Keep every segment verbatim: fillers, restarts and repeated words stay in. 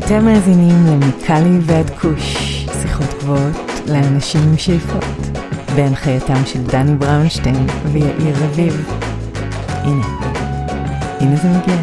אתם מאזינים למיקלי ועד כוש, שיחות גבוהות לאנשים עם שאיפות, בהנחייתם של דני בראונשטיין ויאיר רביב. הנה, הנה זה מגיע.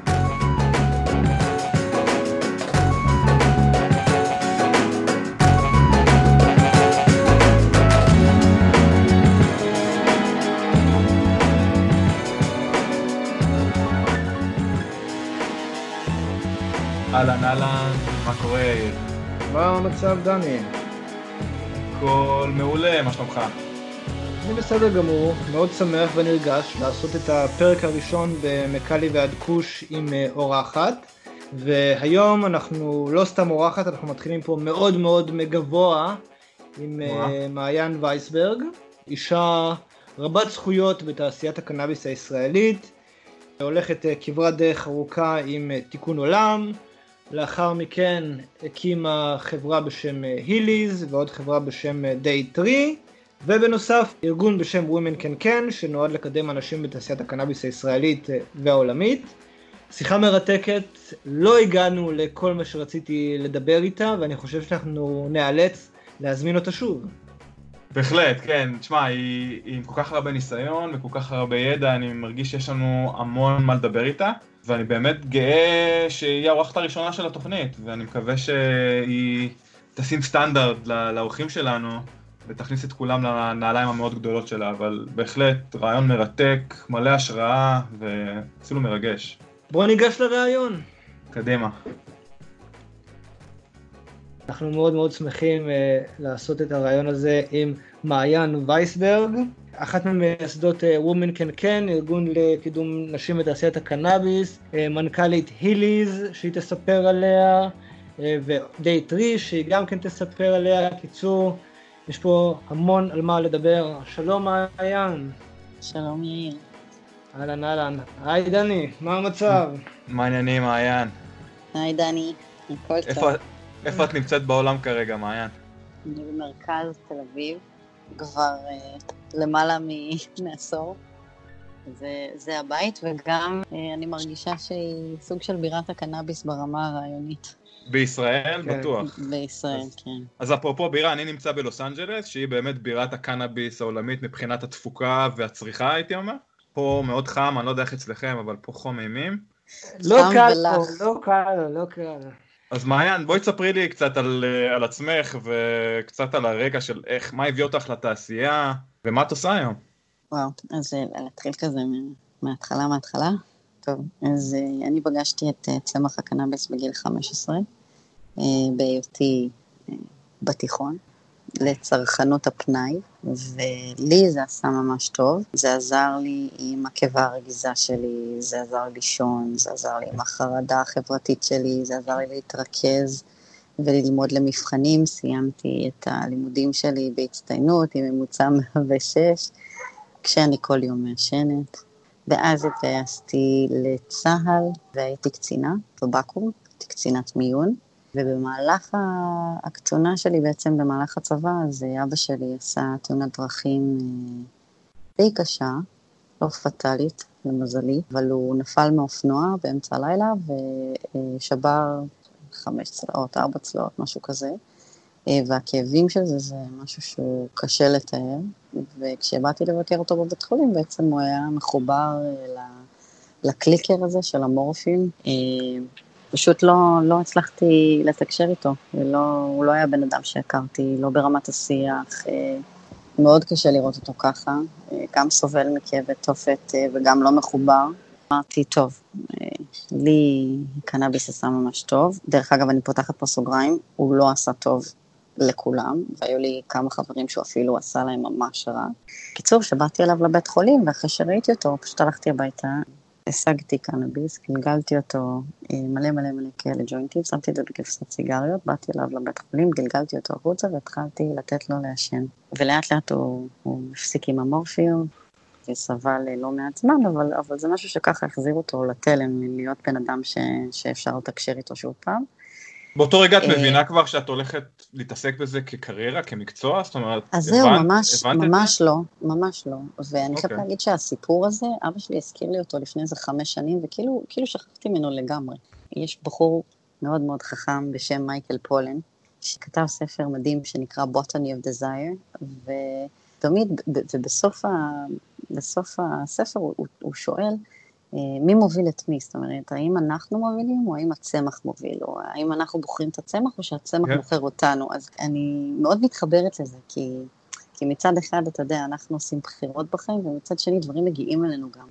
אהלן אהלן, מה קורה? מה המצב דני? הכל מעולה, מה שלומך? אני בסדר גמור, מאוד שמח ונרגש לעשות את הפרק הראשון במקלי ועד כוש עם אורחת, והיום אנחנו לא סתם אורחת, אנחנו מתחילים פה מאוד מאוד מגבוה עם ווא. מעיין וייסברג, אישה רבת זכויות בתעשיית הקנאביס הישראלית, הולכת כברת דרך ארוכה עם תיקון עולם, לאחר מכן הקימה חברה בשם היליז ועוד חברה בשם דיי טרי, ובנוסף ארגון בשם Women Can Can שנועד לקדם אנשים בתעשיית הקנאביס הישראלית והעולמית. שיחה מרתקת, לא הגענו לכל מה שרציתי לדבר איתה, ואני חושב שאנחנו נאלץ להזמין אותה שוב. בהחלט, כן. תשמע, היא, היא עם כל כך הרבה ניסיון וכל כך הרבה ידע, אני מרגיש שיש לנו המון מה לדבר איתה, ואני באמת גאה שהיא האורחת הראשונה של התוכנית, ואני מקווה שהיא תשים סטנדרט לאורחים שלנו, ותכניס את כולם לנעליים המאוד גדולות שלה, אבל בהחלט רעיון מרתק, מלא השראה, ואפילו מרגש. בואו ניגש לרעיון. קדימה. אנחנו מאוד מאוד שמחים uh, לעשות את הרעיון הזה עם מעיין וייסברג, אחת ממייסדות uh, Women Can Can, ארגון לקידום נשים בתעשיית הקנאביס, uh, מנכ"לית היליז שהיא תספר עליה, uh, ודיי טרי שהיא גם כן תספר עליה. קיצור, יש פה המון על מה לדבר. שלום מעיין. שלום יאיר. אהלן אהלן. היי דני, מה המצב? מה העניינים מעיין? היי דני, הכל טוב. איפה את נמצאת בעולם כרגע, מעיין? אני במרכז תל אביב, כבר אה, למעלה מעשור. זה, זה הבית, וגם אה, אני מרגישה שהיא סוג של בירת הקנאביס ברמה הרעיונית. בישראל? כן. בטוח. בישראל, אז, כן. אז אפרופו בירה, אני נמצא בלוס אנג'לס, שהיא באמת בירת הקנאביס העולמית מבחינת התפוקה והצריכה, הייתי אומר. פה מאוד חם, אני לא יודע איך אצלכם, אבל פה חום אימים. לא קל פה, לא קל, לא קל. אז מעיין, בואי תספרי לי קצת על, על עצמך וקצת על הרקע של איך, מה הביא אותך לתעשייה ומה את עושה היום? וואו, אז להתחיל כזה מההתחלה, מההתחלה. טוב, אז אני פגשתי את צמח הקנאביס בגיל חמש עשרה, בהיותי בתיכון, לצרכנות הפנאי, ולי זה עשה ממש טוב. זה עזר לי עם הקיבה הרגיזה שלי, זה עזר לי לישון, זה עזר לי עם החרדה החברתית שלי, זה עזר לי להתרכז וללמוד למבחנים. סיימתי את הלימודים שלי בהצטיינות עם ממוצע מאה ושש, כשאני כל יום מעשנת. ואז התגייסתי לצהל והייתי קצינה בבקו"ם, הייתי קצינת מיון. ובמהלך הקצונה שלי, בעצם במהלך הצבא, אז אבא שלי עשה תאונת דרכים די קשה, לא פטלית למזלי, אבל הוא נפל מאופנוע באמצע הלילה ושבר חמש צלעות, ארבע צלעות, משהו כזה, והכאבים של זה זה משהו שהוא קשה לתאר, וכשבאתי לבקר אותו בבית חולים, בעצם הוא היה מחובר לקליקר הזה של המורפין, פשוט לא, לא הצלחתי לתקשר איתו, ולא, הוא לא היה בן אדם שהכרתי, לא ברמת השיח, מאוד קשה לראות אותו ככה, גם סובל מכאבי תופת וגם לא מחובר. אמרתי, טוב, לי קנאביס עשה ממש טוב, דרך אגב אני פותחת פה סוגריים, הוא לא עשה טוב לכולם, והיו לי כמה חברים שהוא אפילו עשה להם ממש רע. קיצור, שבאתי אליו לבית חולים, ואחרי שראיתי אותו, פשוט הלכתי הביתה, השגתי קנאביס, גלגלתי אותו מלא מלא מלא כאלה ג'וינטים, שמתי את זה בקופסת סיגריות, באתי אליו לבית חולים, גלגלתי אותו החוצה והתחלתי לתת לו לעשן. ולאט לאט הוא, הוא הפסיק עם המורפיום, וסבל לא מעט זמן, אבל, אבל זה משהו שככה החזיר אותו לתלם, להיות בן אדם ש, שאפשר לתקשר איתו שוב פעם. באותו רגע את מבינה כבר שאת הולכת להתעסק בזה כקריירה, כמקצוע? זאת אומרת, אז זהו, ממש, ממש לא, ממש לא. ואני חייבת להגיד שהסיפור הזה, אבא שלי הזכיר לי אותו לפני איזה חמש שנים, וכאילו כאילו שכחתי ממנו לגמרי. יש בחור מאוד מאוד חכם בשם מייקל פולן, שכתב ספר מדהים שנקרא Botany of Desire, ותמיד, ובסוף ה, בסוף הספר הוא, הוא שואל, מי מוביל את מי? זאת אומרת, האם אנחנו מובילים, או האם הצמח מוביל, או האם אנחנו בוחרים את הצמח, או שהצמח yeah. בוחר אותנו? אז אני מאוד מתחברת לזה, כי, כי מצד אחד, אתה יודע, אנחנו עושים בחירות בחיים, ומצד שני, דברים מגיעים אלינו גם,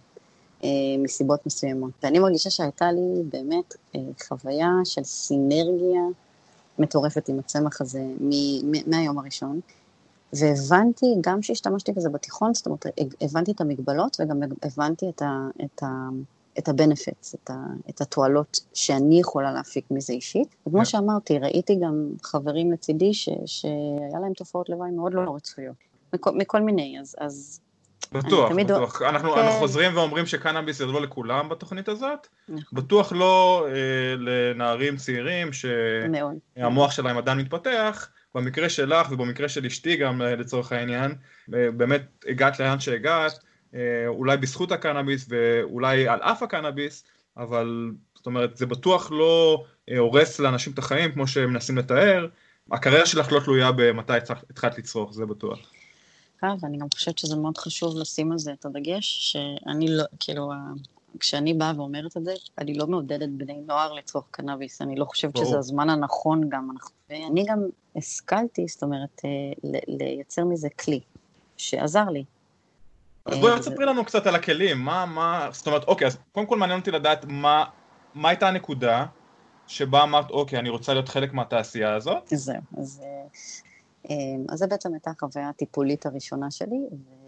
מסיבות מסוימות. ואני מרגישה שהייתה לי באמת חוויה של סינרגיה מטורפת עם הצמח הזה מהיום הראשון, והבנתי, גם שהשתמשתי בזה בתיכון, זאת אומרת, הבנתי את המגבלות, וגם הבנתי את ה, את ה, את ה-benefits, את, ה, את התועלות שאני יכולה להפיק מזה אישית. וכמו שאמרתי, ראיתי גם חברים לצידי, ש, שהיה להם תופעות לוואי מאוד לא רצויות, מכל, מכל מיני, אז, אז בטוח, בטוח. אנחנו, כן. אנחנו חוזרים ואומרים שקנאביס זה לא לכולם בתוכנית הזאת. נכון. בטוח לא אה, לנערים צעירים שהמוח שלהם עדיין מתפתח. במקרה שלך ובמקרה של אשתי גם לצורך העניין, באמת הגעת לאן שהגעת, אולי בזכות הקנאביס ואולי על אף הקנאביס, אבל זאת אומרת, זה בטוח לא הורס לאנשים את החיים כמו שהם מנסים לתאר. הקריירה שלך לא תלויה במתי התחלת לצרוך, זה בטוח. ואני גם חושבת שזה מאוד חשוב לשים על זה את הדגש, שאני לא, כאילו, כשאני באה ואומרת את זה, אני לא מעודדת בני נוער לצרוך קנאביס, אני לא חושבת שזה הזמן הנכון גם, ואני גם השכלתי, זאת אומרת, לייצר מזה כלי, שעזר לי. אז בואי תספרי לנו קצת על הכלים, מה, מה, זאת אומרת, אוקיי, אז קודם כל מעניין אותי לדעת מה, מה הייתה הנקודה שבה אמרת, אוקיי, אני רוצה להיות חלק מהתעשייה הזאת? זהו, אז... אז זה בעצם הייתה החוויה הטיפולית הראשונה שלי,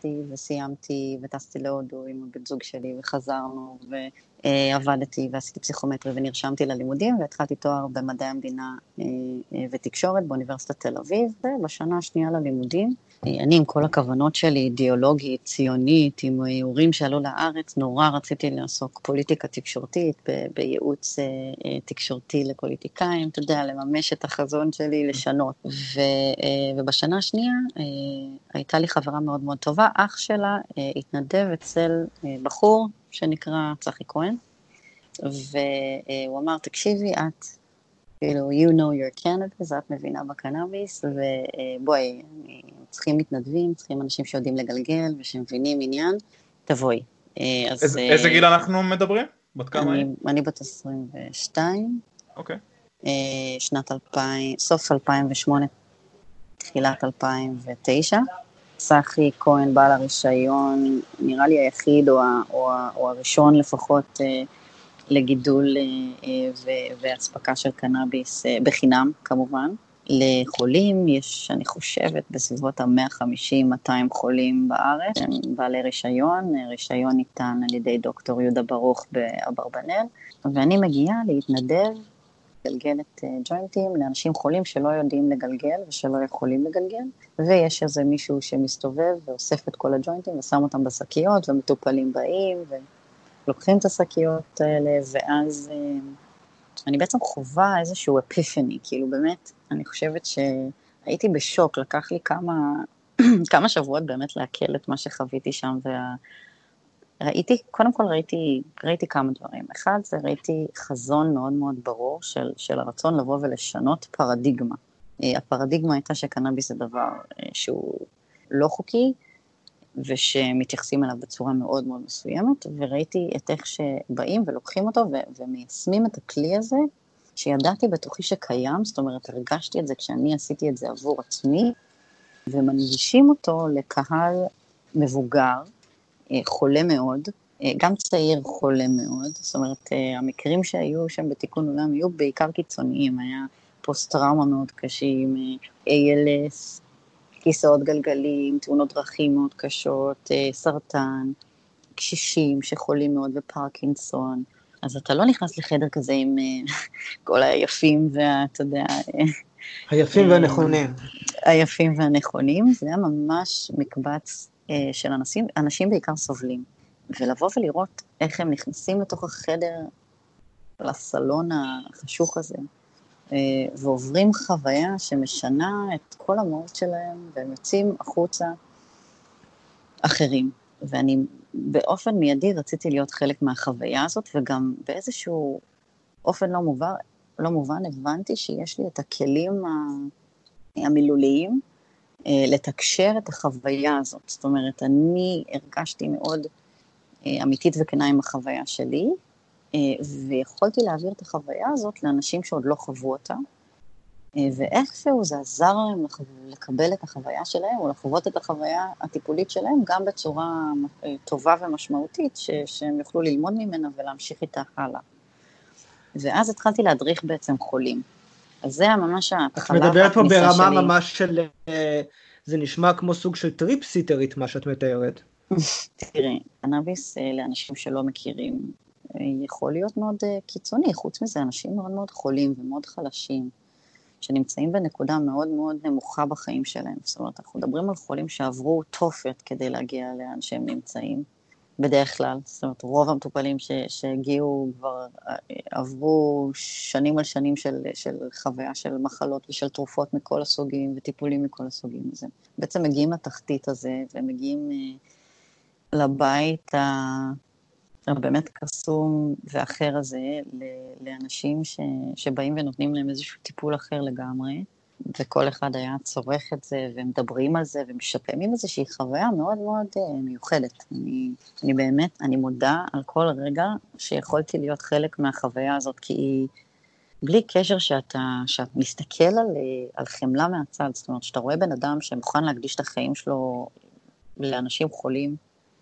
וסיימתי וטסתי להודו עם הבן זוג שלי, וחזרנו, ועבדתי ועשיתי פסיכומטרי, ונרשמתי ללימודים, והתחלתי תואר במדעי המדינה ותקשורת באוניברסיטת תל אביב, ובשנה השנייה ללימודים, אני עם כל הכוונות שלי, אידיאולוגית, ציונית, עם הורים שעלו לארץ, נורא רציתי לעסוק פוליטיקה תקשורתית, בייעוץ תקשורתי לפוליטיקאים, אתה יודע, לממש את החזון שלי, לשנות. ו, ובשנה השנייה הייתה לי חברה מאוד מאוד טובה, אח שלה התנדב אצל בחור שנקרא צחי כהן, והוא אמר, תקשיבי, את, כאילו, you know your cannabis, את מבינה בקנאביס, ובואי, צריכים מתנדבים, צריכים אנשים שיודעים לגלגל, ושמבינים עניין, תבואי. אז, איזה גיל אנחנו מדברים? בת כמה? אני, אני בת עשרים ושתיים. אוקיי. שנת אלפיים, סוף אלפיים ושמונה, תחילת אלפיים ותשע. צחי כהן בעל הרישיון, נראה לי היחיד, או, או, או הראשון לפחות, לגידול והספקה של קנאביס בחינם, כמובן. לחולים יש, אני חושבת, בסביבות ה-מאה וחמישים עד מאתיים חולים בארץ, הם בעלי רישיון, רישיון ניתן על ידי דוקטור יהודה ברוך באברבנאל, ואני מגיעה להתנדב, לגלגל את ג'וינטים לאנשים חולים שלא יודעים לגלגל ושלא יכולים לגלגל, ויש איזה מישהו שמסתובב ואוסף את כל הג'וינטים ושם אותם בשקיות, ומטופלים באים ולוקחים את השקיות האלה, ואז אני בעצם חובה איזשהו אפיפני, כאילו באמת, אני חושבת שהייתי בשוק, לקח לי כמה, כמה שבועות באמת להקל את מה שחוויתי שם, וראיתי, קודם כל ראיתי, ראיתי כמה דברים. אחד, זה ראיתי חזון מאוד מאוד ברור של, של הרצון לבוא ולשנות פרדיגמה. הפרדיגמה הייתה שקנאביס זה דבר שהוא לא חוקי, ושמתייחסים אליו בצורה מאוד מאוד מסוימת, וראיתי את איך שבאים ולוקחים אותו ו- ומיישמים את הכלי הזה, שידעתי בתוכי שקיים, זאת אומרת, הרגשתי את זה כשאני עשיתי את זה עבור עצמי, ומנגישים אותו לקהל מבוגר, חולה מאוד, גם צעיר חולה מאוד, זאת אומרת, המקרים שהיו שם בתיקון עולם היו בעיקר קיצוניים, היה פוסט-טראומה מאוד קשים, איי אל אס, כיסאות גלגלים, תאונות דרכים מאוד קשות, סרטן, קשישים שחולים מאוד בפרקינסון, אז אתה לא נכנס לחדר כזה עם כל היפים ואתה יודע... היפים והנכונים. היפים והנכונים, זה היה ממש מקבץ של אנשים, אנשים בעיקר סובלים, ולבוא ולראות איך הם נכנסים לתוך החדר, לסלון החשוך הזה, ועוברים חוויה שמשנה את כל המהות שלהם, והם יוצאים החוצה אחרים. ואני באופן מיידי רציתי להיות חלק מהחוויה הזאת, וגם באיזשהו אופן לא מובן, לא מובן, הבנתי שיש לי את הכלים המילוליים, לתקשר את החוויה הזאת. זאת אומרת, אני הרגשתי מאוד אמיתית וכנה עם החוויה שלי, ויכולתי להעביר את החוויה הזאת לאנשים שעוד לא חוו אותה, ואיכשהו זה עזר להם לקבל את החוויה שלהם, או לחוות את החוויה הטיפולית שלהם, גם בצורה טובה ומשמעותית, שהם יוכלו ללמוד ממנה ולהמשיך איתה הלאה. ואז התחלתי להדריך בעצם חולים. אז זה היה ממש ההתחלה. את מדברת פה ברמה ממש של, זה נשמע כמו סוג של טריפסיטרית, מה שאת מתארת. תראי, קנאביס לאנשים שלא מכירים, יכול להיות מאוד קיצוני, חוץ מזה אנשים מאוד מאוד חולים ומאוד חלשים, שנמצאים בנקודה מאוד מאוד נמוכה בחיים שלהם. זאת אומרת, אנחנו מדברים על חולים שעברו תופת כדי להגיע לאן שהם נמצאים, בדרך כלל. זאת אומרת, רוב המטופלים ש, שהגיעו כבר עברו שנים על שנים של, של חוויה של מחלות ושל תרופות מכל הסוגים וטיפולים מכל הסוגים. אז בעצם מגיעים לתחתית הזה ומגיעים לבית ה... באמת קסום ואחר הזה, לאנשים ש, שבאים ונותנים להם איזשהו טיפול אחר לגמרי, וכל אחד היה צורך את זה, ומדברים על זה, ומשפעים איזושהי חוויה מאוד מאוד מיוחדת. אני, אני באמת, אני מודה על כל רגע שיכולתי להיות חלק מהחוויה הזאת, כי היא, בלי קשר שאתה, שאת מסתכל על, על חמלה מהצד, זאת אומרת, שאתה רואה בן אדם שמוכן להקדיש את החיים שלו לאנשים חולים,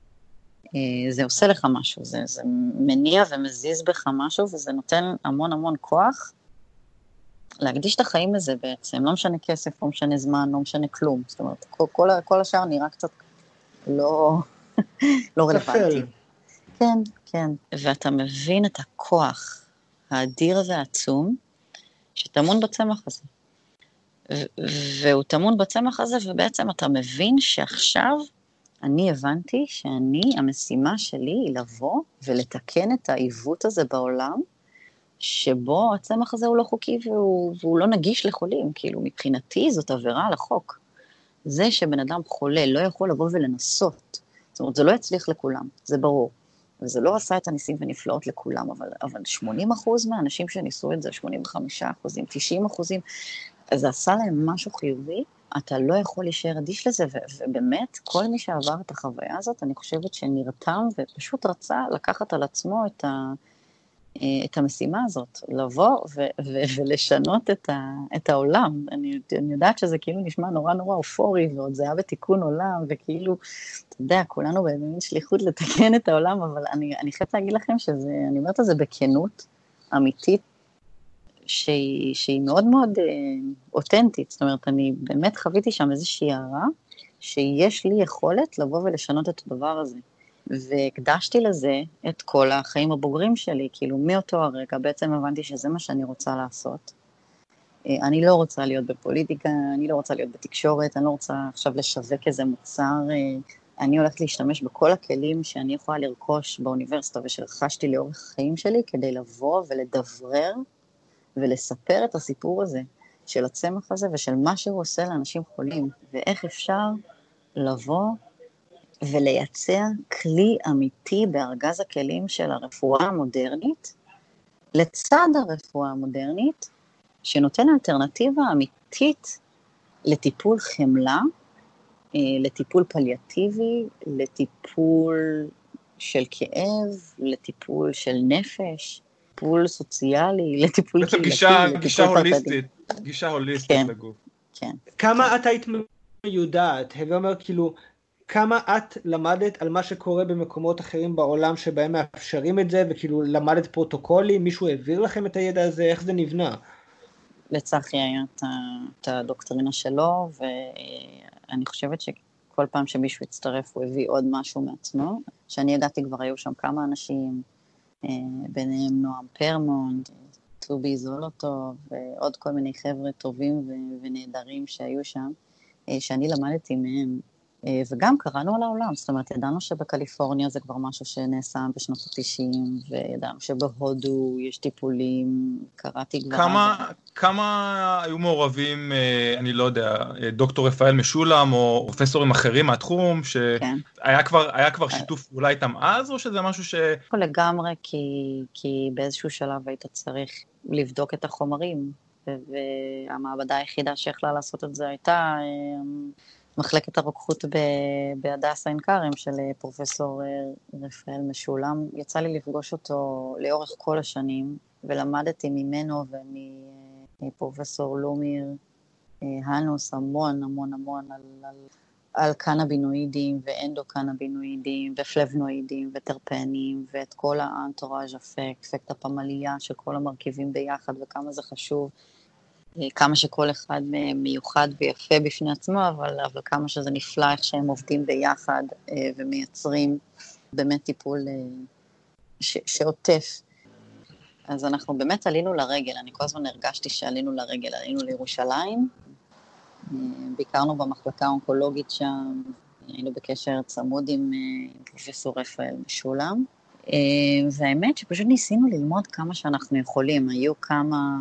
זה עושה לך משהו, זה, זה מניע ומזיז בך משהו, וזה נותן המון המון כוח להקדיש את החיים לזה בעצם, לא משנה כסף, לא משנה זמן, לא משנה כלום, זאת אומרת, כל, כל, כל השאר נראה קצת לא, לא רלוונטי. כן, כן, ואתה מבין את הכוח האדיר והעצום, שתמון בצמח הזה. והוא תמון בצמח הזה, ובעצם אתה מבין שעכשיו, אני הבנתי שאני, המשימה שלי היא לבוא ולתקן את העיוות הזה בעולם, שבו הצמח הזה הוא לא חוקי והוא, והוא לא נגיש לחולים, כאילו מבחינתי זאת עבירה על החוק. זה שבן אדם חולה לא יכול לבוא ולנסות, זאת אומרת זה לא יצליח לכולם, זה ברור, וזה לא עשה את הניסים ונפלאות לכולם, אבל, אבל שמונים אחוז מהאנשים שניסו את זה, שמונים וחמישה אחוזים, תשעים אחוזים, אז זה עשה להם משהו חיובי, אתה לא יכול להישאר אדיש לזה, ובאמת, כל מי שעבר את החוויה הזאת, אני חושבת שנרתם ופשוט רצה לקחת על עצמו את, ה, את המשימה הזאת, לבוא ו- ו- ולשנות את, ה- את העולם. אני, אני יודעת שזה כאילו נשמע נורא נורא אופורי, ועוד זה היה בתיקון עולם, וכאילו, אתה יודע, כולנו במין שליחות לתקן את העולם, אבל אני, אני חייבת להגיד לכם שזה, אני אומרת את זה בכנות, אמיתית, שהיא, שהיא מאוד מאוד אה, אותנטית, זאת אומרת, אני באמת חוויתי שם איזושהי הערה, שיש לי יכולת לבוא ולשנות את הדבר הזה, והקדשתי לזה את כל החיים הבוגרים שלי, כאילו מאותו הרגע, בעצם הבנתי שזה מה שאני רוצה לעשות, אה, אני לא רוצה להיות בפוליטיקה, אני לא רוצה להיות בתקשורת, אני לא רוצה עכשיו לשווק איזה מוצר, אה, אני הולכת להשתמש בכל הכלים שאני יכולה לרכוש באוניברסיטה, ושרכשתי לאורך החיים שלי, כדי לבוא ולדברר, ולספר את הסיפור הזה, של הצמח הזה, ושל מה שהוא עושה לאנשים חולים, ואיך אפשר לבוא ולייצר כלי אמיתי בארגז הכלים של הרפואה המודרנית, לצד הרפואה המודרנית, שנותן אלטרנטיבה אמיתית לטיפול חמלה, לטיפול פליאטיבי, לטיפול של כאב, לטיפול של נפש, טיפול סוציאלי, לטיפול קהילתי, גישה, גישה הוליסטית, גישה הוליסטית כן, לגוף. כן. כמה את היית מיודעת? הווה אומר, כאילו, כמה את למדת על מה שקורה במקומות אחרים בעולם שבהם מאפשרים את זה, וכאילו למדת פרוטוקולים, מישהו העביר לכם את הידע הזה, איך זה נבנה? לצחי היה את הדוקטרינה שלו, ואני חושבת שכל פעם שמישהו הצטרף הוא הביא עוד משהו מעצמו, שאני ידעתי כבר היו שם כמה אנשים, ביניהם נועם פרמונד, טובי זולוטוב, ועוד כל מיני חבר'ה טובים ונהדרים שהיו שם, שאני למדתי מהם, וגם קראנו על העולם, זאת אומרת, ידענו שבקליפורניה זה כבר משהו שנעשה בשנות ה-תשעים, וידענו שבהודו יש טיפולים, קראתי כבר... כמה, כמה היו מעורבים, אני לא יודע, דוקטור רפאל משולם, או פרופסורים אחרים מהתחום, שהיה כבר, היה כבר שיתוף אולי איתם אז, או שזה משהו ש... לגמרי, כי, כי באיזשהו שלב היית צריך לבדוק את החומרים, והמעבדה היחידה שיכלה לעשות את זה הייתה מחלקת הרוקחות בהדסה עין כרם של פרופסור רפאל משולם. יצא לי לפגוש אותו לאורך כל השנים, ולמדתי ממנו ומפרופסור לומיר הנוס המון המון המון על, על, על קנבינואידים ואנדו-קנבינואידים ופלבנואידים וטרפנים ואת כל האנטוראז' אפקט, אפקט הפמליה של כל המרכיבים ביחד וכמה זה חשוב, כמה שכל אחד מיוחד ויפה בפני עצמו, אבל, אבל כמה שזה נפלא איך שהם עובדים ביחד ומייצרים באמת טיפול ש, שעוטף. אז אנחנו באמת עלינו לרגל, אני כל הזמן הרגשתי שעלינו לרגל, עלינו לירושלים, ביקרנו במחלקה האונקולוגית שם, היינו בקשר צמוד עם פרופסור רפאל משולם, והאמת שפשוט ניסינו ללמוד כמה שאנחנו יכולים, היו כמה,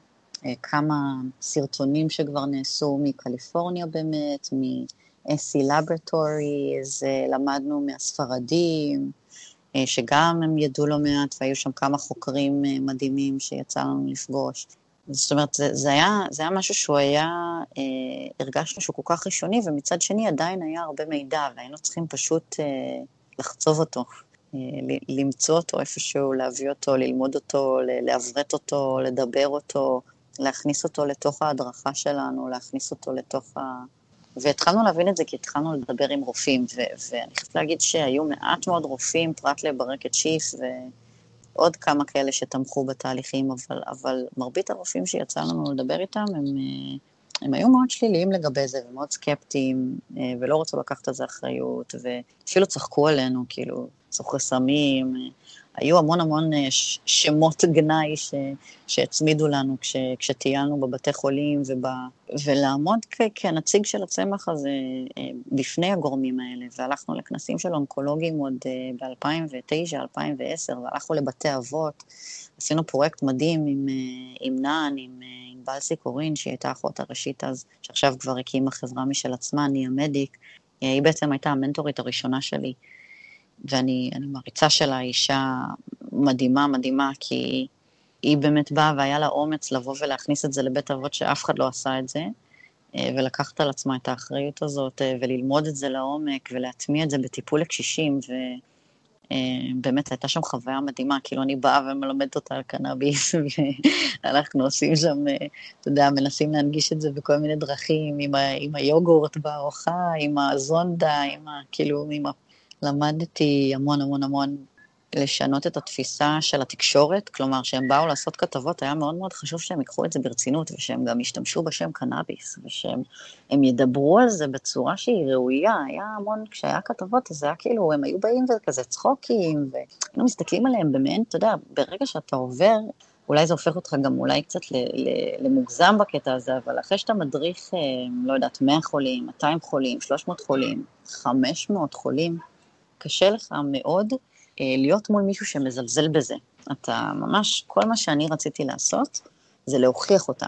כמה סרטונים שכבר נעשו מקליפורניה באמת, מ-אס סי Laboratories, למדנו מהספרדים, שגם הם ידעו לא מעט, והיו שם כמה חוקרים מדהימים שיצא לנו לפגוש. זאת אומרת, זה, זה, היה, זה היה משהו שהוא היה, אה, הרגשנו שהוא כל כך ראשוני, ומצד שני עדיין היה הרבה מידע, והיינו צריכים פשוט אה, לחצוב אותו, אה, למצוא אותו איפשהו, להביא אותו, ללמוד אותו, לעברת אותו, לדבר אותו, להכניס אותו לתוך ההדרכה שלנו, להכניס אותו לתוך ה... והתחלנו להבין את זה כי התחלנו לדבר עם רופאים, ו- ואני חייבת להגיד שהיו מעט מאוד רופאים, פרט לברקת שיף, ועוד כמה כאלה שתמכו בתהליכים, אבל, אבל מרבית הרופאים שיצא לנו לדבר איתם, הם, הם היו מאוד שליליים לגבי זה, ומאוד סקפטיים, ולא רצו לקחת את זה אחריות, ואפילו צחקו עלינו, כאילו, סוחרי סמים, היו המון המון שמות גנאי ש, שהצמידו לנו כש, כשטיילנו בבתי חולים, ובא, ולעמוד כ, כנציג של הצמח הזה בפני הגורמים האלה, והלכנו לכנסים של אונקולוגים עוד ב-אלפיים ותשע אלפיים ועשר, והלכנו לבתי אבות, עשינו פרויקט מדהים עם, עם נען, עם, עם בלסי קורין, שהיא הייתה האחות הראשית אז, שעכשיו כבר הקימה חברה משל עצמה, ניה מדיק, היא בעצם הייתה המנטורית הראשונה שלי, ואני אני מעריצה שלה, אישה מדהימה, מדהימה, כי היא באמת באה והיה לה אומץ לבוא ולהכניס את זה לבית אבות שאף אחד לא עשה את זה, ולקחת על עצמה את האחריות הזאת, וללמוד את זה לעומק, ולהטמיע את זה בטיפול לקשישים, ובאמת הייתה שם חוויה מדהימה, כאילו אני באה ומלמדת אותה על קנאביס, ואנחנו עושים שם, אתה יודע, מנסים להנגיש את זה בכל מיני דרכים, עם, ה, עם היוגורט בארוחה, עם הזונדה, עם ה, כאילו, עם ה... למדתי המון המון המון לשנות את התפיסה של התקשורת, כלומר שהם באו לעשות כתבות, היה מאוד מאוד חשוב שהם ייקחו את זה ברצינות, ושהם גם ישתמשו בשם קנאביס, ושהם ידברו על זה בצורה שהיא ראויה, היה המון, כשהיה כתבות, אז היה כאילו, הם היו באים וכזה צחוקים, והיינו מסתכלים עליהם במעין, אתה יודע, ברגע שאתה עובר, אולי זה הופך אותך גם אולי קצת למוגזם בקטע הזה, אבל אחרי שאתה מדריך, לא יודעת, מאה חולים, מאתיים חולים, שלוש מאות חולים, חמש מאות חולים, קשה לך מאוד להיות מול מישהו שמזלזל בזה. אתה ממש, כל מה שאני רציתי לעשות, זה להוכיח אותם.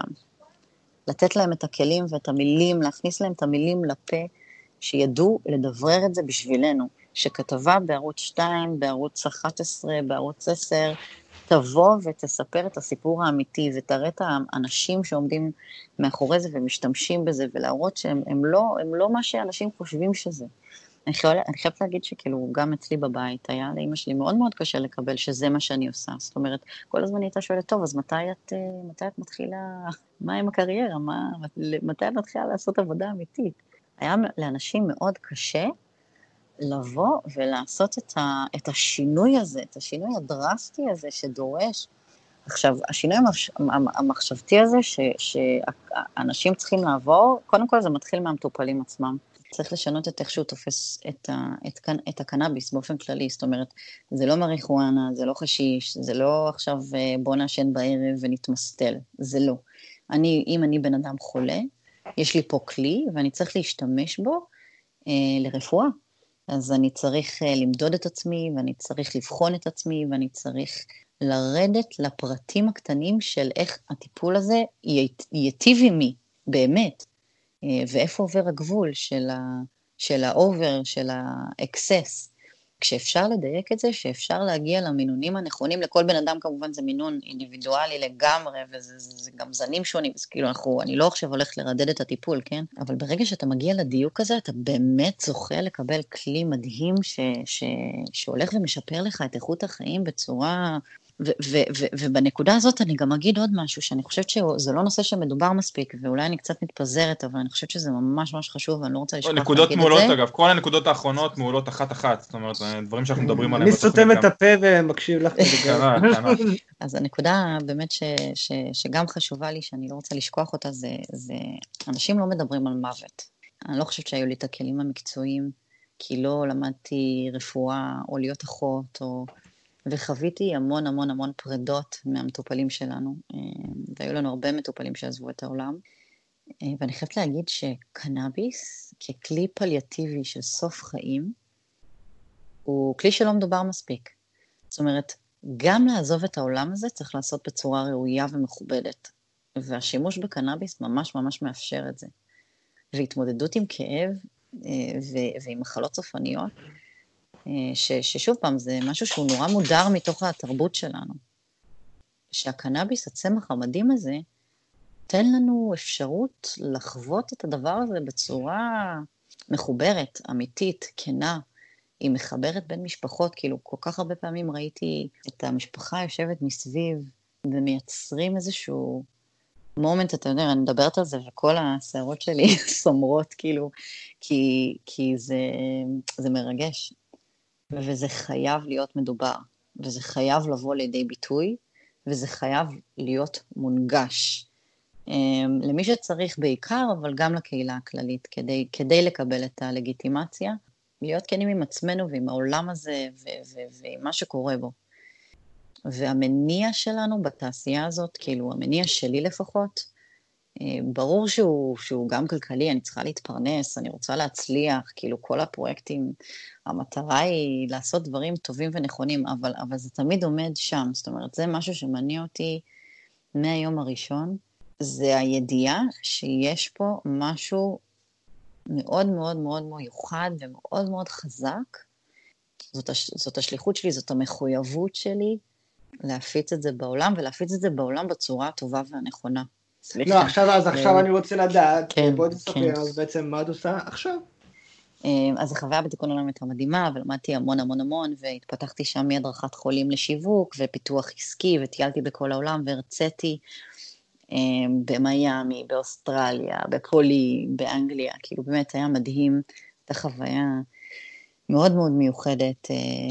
לתת להם את הכלים ואת המילים, להכניס להם את המילים לפה, שידעו לדברר את זה בשבילנו. שכתבה בערוץ שתיים, בערוץ אחת עשרה, בערוץ עשר, תבוא ותספר את הסיפור האמיתי, ותראה את האנשים שעומדים מאחורי זה ומשתמשים בזה, ולהראות שהם הם לא, הם לא מה שאנשים חושבים שזה. אני חייבת, אני חייבת להגיד שכאילו גם אצלי בבית היה לאמא שלי מאוד מאוד קשה לקבל שזה מה שאני עושה. זאת אומרת, כל הזמן הייתה שואלת, טוב, אז מתי את, מתי את מתחילה, מה עם הקריירה? מה, מתי את מתחילה לעשות עבודה אמיתית? היה לאנשים מאוד קשה לבוא ולעשות את, ה, את השינוי הזה, את השינוי הדרסטי הזה שדורש. עכשיו, השינוי המחשבתי הזה ש, שאנשים צריכים לעבור, קודם כל זה מתחיל מהמטופלים עצמם. צריך לשנות את איך שהוא תופס את, ה, את, את הקנאביס באופן כללי, זאת אומרת, זה לא מריחואנה, זה לא חשיש, זה לא עכשיו בוא נעשן בערב ונתמסטל, זה לא. אני, אם אני בן אדם חולה, יש לי פה כלי ואני צריך להשתמש בו אה, לרפואה, אז אני צריך אה, למדוד את עצמי ואני צריך לבחון את עצמי ואני צריך לרדת לפרטים הקטנים של איך הטיפול הזה ייטיב עימי, באמת. ואיפה עובר הגבול של ה, של האובר, של האקסס, כשאפשר לדייק את זה, שאפשר להגיע למינונים הנכונים, לכל בן אדם כמובן זה מינון אינדיבידואלי לגמרי, וזה זה, זה גם זנים שונים, אז כאילו אנחנו, אני לא עכשיו הולכת לרדד את הטיפול, כן? אבל ברגע שאתה מגיע לדיוק הזה, אתה באמת זוכה לקבל כלי מדהים, ש, ש, שהולך ומשפר לך את איכות החיים בצורה... ו- ו- ו- ובנקודה הזאת אני גם אגיד עוד משהו, שאני חושבת שזה לא נושא שמדובר מספיק, ואולי אני קצת מתפזרת, אבל אני חושבת שזה ממש ממש חשוב, ואני לא רוצה לשכוח להגיד את זה. נקודות מעולות אגב, כל הנקודות האחרונות מעולות אחת-אחת, זאת אומרת, דברים שאנחנו מדברים עליהם. אני סותם את הפה ומקשיב לך. אז הנקודה באמת ש- ש- שגם חשובה לי, שאני לא רוצה לשכוח אותה, זה, זה אנשים לא מדברים על מוות. אני לא חושבת שהיו לי את הכלים המקצועיים, כי לא למדתי רפואה, או להיות אחות, או... וחוויתי המון המון המון פרדות מהמטופלים שלנו, והיו לנו הרבה מטופלים שעזבו את העולם, ואני חייבת להגיד שקנאביס, ככלי פליאטיבי של סוף חיים, הוא כלי שלא מדובר מספיק. זאת אומרת, גם לעזוב את העולם הזה צריך לעשות בצורה ראויה ומכובדת, והשימוש בקנאביס ממש ממש מאפשר את זה. והתמודדות עם כאב ועם מחלות סופניות, ש, ששוב פעם זה משהו שהוא נורא מודר מתוך התרבות שלנו. שהקנאביס, הצמח המדהים הזה, תן לנו אפשרות לחוות את הדבר הזה בצורה מחוברת, אמיתית, כנה. היא מחברת בין משפחות, כאילו כל כך הרבה פעמים ראיתי את המשפחה יושבת מסביב, ומייצרים איזשהו מומנט, אתה יודע, אני מדברת על זה, וכל השערות שלי סומרות, כאילו, כי, כי זה, זה מרגש. וזה חייב להיות מדובר, וזה חייב לבוא לידי ביטוי, וזה חייב להיות מונגש. למי שצריך בעיקר, אבל גם לקהילה הכללית, כדי, כדי לקבל את הלגיטימציה, להיות כנים עם עצמנו ועם העולם הזה, ו- ו- ועם מה שקורה בו. והמניע שלנו בתעשייה הזאת, כאילו המניע שלי לפחות, ברור שהוא, שהוא גם כלכלי, אני צריכה להתפרנס, אני רוצה להצליח, כאילו כל הפרויקטים, המטרה היא לעשות דברים טובים ונכונים, אבל, אבל זה תמיד עומד שם, זאת אומרת, זה משהו שמניע אותי מהיום הראשון, זה הידיעה שיש פה משהו מאוד מאוד מאוד מיוחד ומאוד מאוד חזק, זאת, הש, זאת השליחות שלי, זאת המחויבות שלי, להפיץ את זה בעולם, ולהפיץ את זה בעולם בצורה הטובה והנכונה. לא, עכשיו, אז עכשיו אני רוצה לדעת, כן, בואי תספר, כן. אז בעצם מה את עושה עכשיו? אז החוויה בתיקון עולם הייתה מדהימה, ולמדתי המון המון המון, והתפתחתי שם מהדרכת חולים לשיווק, ופיתוח עסקי, וטיילתי בכל העולם, והרציתי במיימי, באוסטרליה, בפולי, באנגליה, כאילו באמת היה מדהים, הייתה חוויה מאוד מאוד מיוחדת,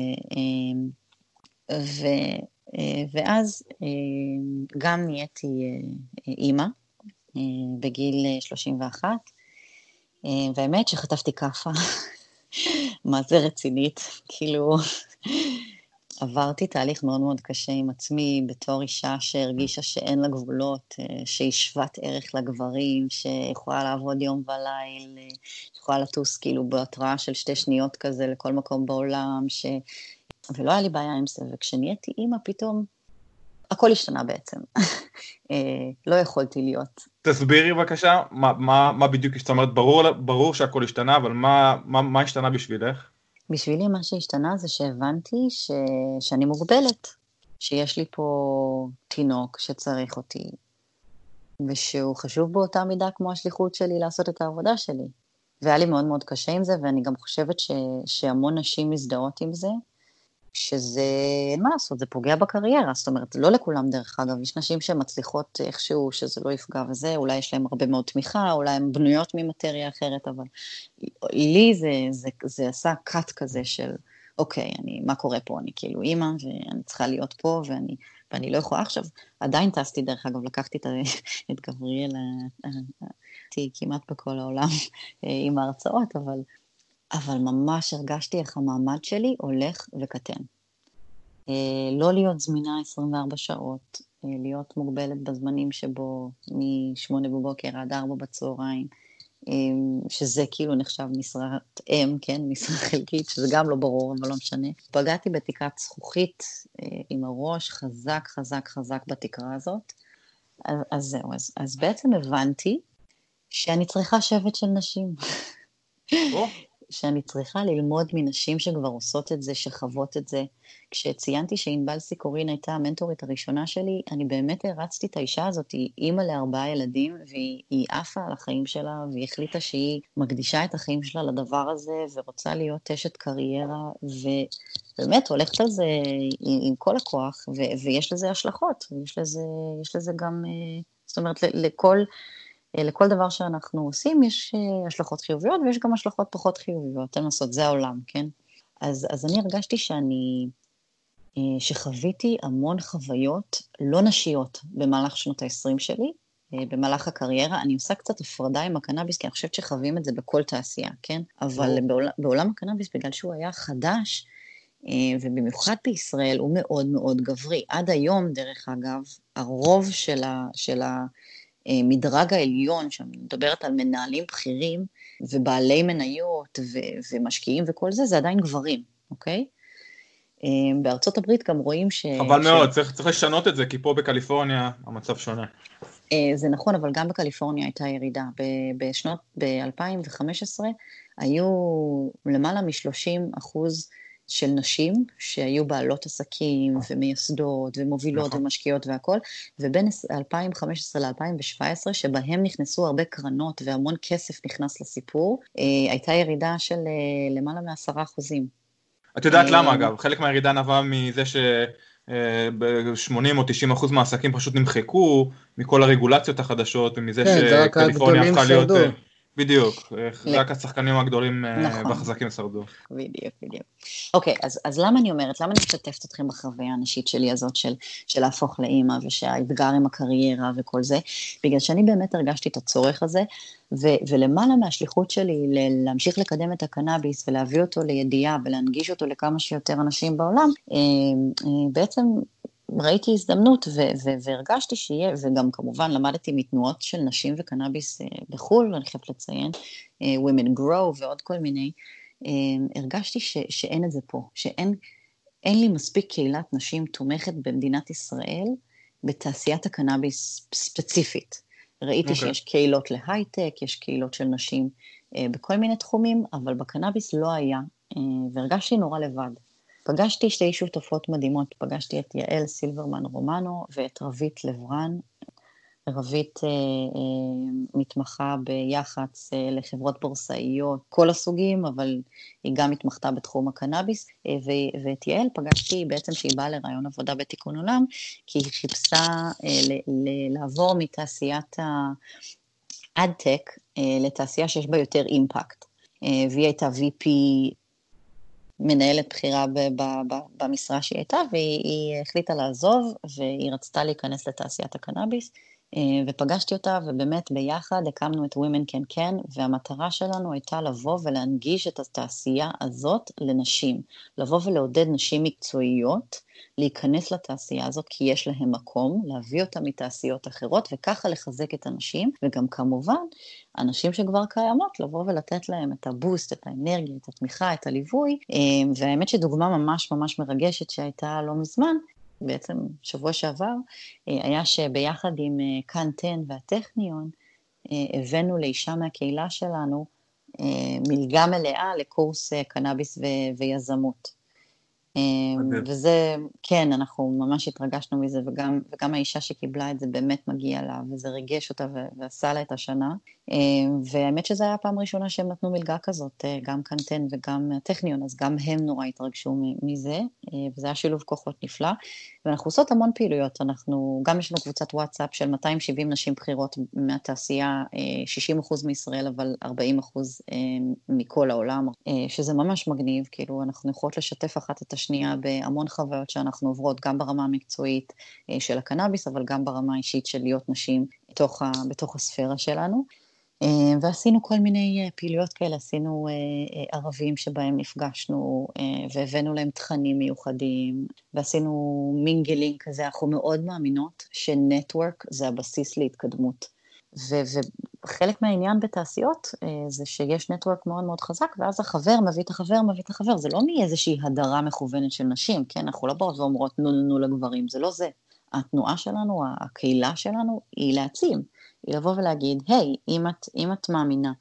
ו... ואז גם נהייתי אימא בגיל שלושים ואחת, והאמת שחטפתי קפה, מה זה רצינית, כאילו עברתי תהליך מאוד מאוד קשה עם עצמי, בתור אישה שהרגישה שאין לה גבולות, שהיא שוות ערך לגברים, שיכולה לעבוד יום וליל, שיכולה לטוס כאילו בהתראה של שתי שניות כזה לכל מקום בעולם, ש... ולא היה לי בעיה עם זה, וכשנהייתי אימא פתאום, הכל השתנה בעצם. לא יכולתי להיות. תסבירי בבקשה, מה, מה, מה בדיוק, זאת אומרת, ברור, ברור שהכל השתנה, אבל מה, מה, מה השתנה בשבילך? בשבילי מה שהשתנה זה שהבנתי ש... שאני מוגבלת, שיש לי פה תינוק שצריך אותי, ושהוא חשוב באותה מידה כמו השליחות שלי לעשות את העבודה שלי. והיה לי מאוד מאוד קשה עם זה, ואני גם חושבת ש... שהמון נשים מזדהות עם זה, שזה, אין מה לעשות, זה פוגע בקריירה, זאת אומרת, לא לכולם דרך אגב, יש נשים שמצליחות איכשהו שזה לא יפגע וזה, אולי יש להם הרבה מאוד תמיכה, אולי הן בנויות ממטריה אחרת, אבל לי זה, זה, זה עשה קאט כזה של, אוקיי, אני, מה קורה פה? אני כאילו אימא, ואני צריכה להיות פה, ואני, ואני לא יכולה עכשיו, עדיין טסתי דרך אגב, לקחתי את, את גבריאל, הייתי כמעט בכל העולם עם ההרצאות, אבל... אבל ממש הרגשתי איך המעמד שלי הולך וקטן. לא להיות זמינה עשרים וארבע שעות, להיות מוגבלת בזמנים שבו משמונה בבוקר עד ארבע בצהריים, שזה כאילו נחשב משרת אם, כן, משרה חלקית, שזה גם לא ברור, אבל לא משנה. פגעתי בתקרת זכוכית עם הראש חזק, חזק, חזק בתקרה הזאת. אז, אז זהו, אז, אז בעצם הבנתי שאני צריכה שבט של נשים. שאני צריכה ללמוד מנשים שכבר עושות את זה, שחוות את זה. כשציינתי שענבל סיקורין הייתה המנטורית הראשונה שלי, אני באמת הרצתי את האישה הזאת, היא אימא לארבעה ילדים, והיא עפה על החיים שלה, והיא החליטה שהיא מקדישה את החיים שלה לדבר הזה, ורוצה להיות אשת קריירה, ובאמת הולכת על זה עם, עם כל הכוח, ו- ויש לזה השלכות, ויש לזה, יש לזה גם, זאת אומרת, לכל... לכל דבר שאנחנו עושים יש השלכות חיוביות, ויש גם השלכות פחות חיוביות, אין לעשות, זה העולם, כן? אז, אז אני הרגשתי שאני, שחוויתי המון חוויות לא נשיות במהלך שנות ה-עשרים שלי, במהלך הקריירה. אני עושה קצת הפרדה עם הקנאביס, כי אני חושבת שחווים את זה בכל תעשייה, כן? אבל בעולם, בעולם הקנאביס, בגלל שהוא היה חדש, ובמיוחד בישראל, הוא מאוד מאוד גברי. עד היום, דרך אגב, הרוב של ה... של ה מדרג העליון, שאני מדברת על מנהלים בכירים, ובעלי מניות, ו- ומשקיעים וכל זה, זה עדיין גברים, אוקיי? בארצות הברית גם רואים ש... חבל ש... מאוד, צריך, צריך לשנות את זה, כי פה בקליפורניה המצב שונה. זה נכון, אבל גם בקליפורניה הייתה ירידה. בשנות, ב-אלפיים וחמש עשרה, היו למעלה מ-שלושים אחוז של נשים שהיו בעלות עסקים ומייסדות ומובילות נכון. ומשקיעות והכל, ובין אלפיים וחמש עשרה ל-אלפיים שבע עשרה, שבהם נכנסו הרבה קרנות והמון כסף נכנס לסיפור, הייתה ירידה של למעלה מעשרה אחוזים. את יודעת למה אגב? חלק מהירידה נבע מזה ש... ב-שמונים או תשעים אחוז מהעסקים פשוט נמחקו מכל הרגולציות החדשות, ומזה שקליפורניה הפכה להיות... בדיוק, רק השחקנים הגדולים והחזקים שרדו. בדיוק, בדיוק. אוקיי, אז למה אני אומרת, למה אני משתפת אתכם בחוויה הנשית שלי הזאת של להפוך לאמא, ושהאתגר עם הקריירה וכל זה? בגלל שאני באמת הרגשתי את הצורך הזה, ולמעלה מהשליחות שלי להמשיך לקדם את הקנאביס, ולהביא אותו לידיעה, ולהנגיש אותו לכמה שיותר אנשים בעולם, בעצם... ראיתי הזדמנות ו- והרגשתי שיהיה, וגם כמובן למדתי מתנועות של נשים וקנאביס בחול, אני חייבת לציין, Women Grow ועוד כל מיני, הרגשתי ש- שאין את זה פה, שאין אין לי מספיק קהילת נשים תומכת במדינת ישראל, בתעשיית הקנאביס ספציפית. ראיתי okay. שיש קהילות להייטק, יש קהילות של נשים בכל מיני תחומים, אבל בקנאביס לא היה, והרגשתי נורא לבד. פגשתי שתי שותפות מדהימות, פגשתי את יעל סילברמן רומנו ואת רבית לברן. רבית אה, אה, מתמחה ביח"צ אה, לחברות בורסאיות, כל הסוגים, אבל היא גם מתמחתה בתחום הקנאביס, אה, ו- ואת יעל פגשתי בעצם שהיא באה לרעיון עבודה בתיקון עולם, כי היא חיפשה אה, ל- ל- לעבור מתעשיית האד-טק אה, לתעשייה שיש בה יותר אימפקט, אה, והיא הייתה וי פי מנהלת בחירה ב- ב- ב- במשרה שהיא הייתה, והיא החליטה לעזוב, והיא רצתה להיכנס לתעשיית הקנאביס, ופגשתי אותה, ובאמת ביחד הקמנו את Women Can Can, והמטרה שלנו הייתה לבוא ולהנגיש את התעשייה הזאת לנשים, לבוא ולעודד נשים מקצועיות, להיכנס לתעשייה הזאת, כי יש להם מקום, להביא אותה מתעשיות אחרות, וככה לחזק את הנשים, וגם כמובן, אנשים שכבר קיימות, לבוא ולתת להם את הבוסט, את האנרגיה, את התמיכה, את הליווי, והאמת שדוגמה ממש ממש מרגשת שהייתה לא מזמן, בעצם שבוע שעבר, היה שביחד עם כאן עשר והטכניון, הבאנו לאישה מהקהילה שלנו מלגה מלאה לקורס קנאביס ו- ויזמות. וזה, כן, אנחנו ממש התרגשנו מזה, וגם, וגם האישה שקיבלה את זה באמת מגיע לה, וזה ריגש אותה ועשה לה את השנה. והאמת שזה היה הפעם ראשונה שהם נתנו מלגה כזאת, גם כאן עשר וגם הטכניון, אז גם הם נורא התרגשו מזה, וזה היה שילוב כוחות נפלא. ואנחנו עושות המון פעילויות, אנחנו, גם יש לנו קבוצת וואטסאפ של מאתיים שבעים נשים בחירות מהתעשייה, שישים אחוז מישראל, אבל ארבעים אחוז מכל העולם, שזה ממש מגניב, כאילו אנחנו יכולות לשתף אחת את השנייה בהמון חוויות שאנחנו עוברות, גם ברמה המקצועית של הקנאביס, אבל גם ברמה האישית של להיות נשים בתוך, ה, בתוך הספירה שלנו. ועשינו כל מיני פעילויות כאלה, עשינו ערבים שבהם נפגשנו, והבאנו להם תכנים מיוחדים, ועשינו מינגלינג כזה, אנחנו מאוד מאמינות שנטוורק זה הבסיס להתקדמות. וחלק מהעניין בתעשיות זה שיש נטוורק מאוד מאוד חזק, ואז החבר מביא את החבר, מביא את החבר, זה לא מאיזושהי הדרה מכוונת של נשים, כן? אנחנו לא באות ואומרות נו נו נו לגברים, זה לא זה. התנועה שלנו, הקהילה שלנו היא להעצים, היא לבוא ולהגיד, היי, אם את, אם את מאמינה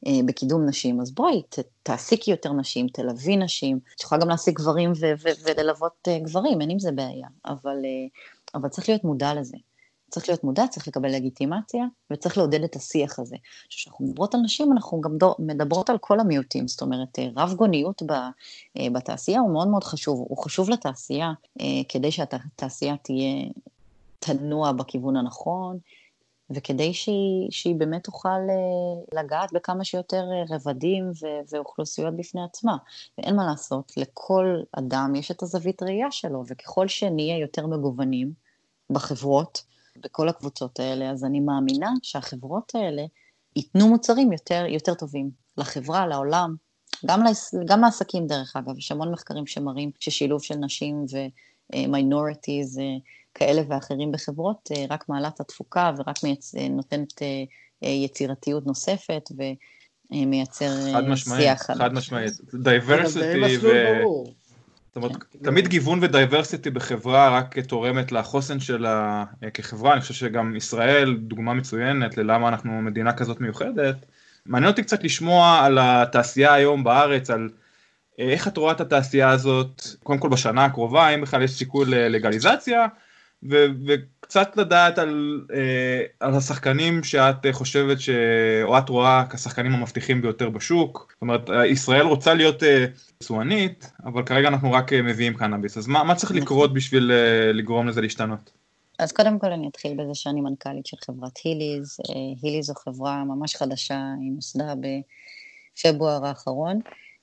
בקידום נשים, אז בואי, ת, תעסיקי יותר נשים, תלווי נשים, תוכל גם להעסיק גברים ו- ו- וללוות גברים, אין עם זה בעיה, אבל, אבל צריך להיות מודע לזה. צריך להיות מודע, צריך לקבל לגיטימציה, וצריך לעודד את השיח הזה. כשאנחנו מדברות על נשים, אנחנו גם מדברות על כל המיעוטים, זאת אומרת, רב גוניות בתעשייה הוא מאוד מאוד חשוב, הוא חשוב לתעשייה, כדי שהתעשייה תהיה תנוע בכיוון הנכון, וכדי שהיא, שהיא באמת תוכל לגעת בכמה שיותר רבדים ואוכלוסיות בפני עצמה. ואין מה לעשות, לכל אדם יש את הזווית ראייה שלו, וככל שנהיה יותר מגוונים בחברות, בכל הקבוצות האלה, אז אני מאמינה שהחברות האלה ייתנו מוצרים יותר, יותר טובים לחברה, לעולם, גם, לעס, גם לעסקים דרך אגב, יש המון מחקרים שמראים ששילוב של נשים ומיינורטיז כאלה ואחרים בחברות, רק מעלה את התפוקה ורק מייצ... נותנת יצירתיות נוספת ומייצר חד משמעית, שיח. חד משמעית, דייברסיטי ו... זאת אומרת, תמיד גיוון ודייברסיטי בחברה רק תורמת לחוסן שלה כחברה, אני חושב שגם ישראל דוגמה מצוינת ללמה אנחנו מדינה כזאת מיוחדת. מעניין אותי קצת לשמוע על התעשייה היום בארץ, על איך את רואה את התעשייה הזאת, קודם כל בשנה הקרובה, האם בכלל יש סיכוי ללגליזציה, ו- וקצת לדעת על, על השחקנים שאת חושבת ש... או את רואה כשחקנים המבטיחים ביותר בשוק. זאת אומרת, ישראל רוצה להיות צוענית, אבל כרגע אנחנו רק מביאים קנאביס. אז מה, מה צריך לקרות בשביל לגרום לזה להשתנות? אז קודם כל אני אתחיל בזה שאני מנכ"לית של חברת היליז. היליז זו חברה ממש חדשה, היא נוסדה בפברואר האחרון,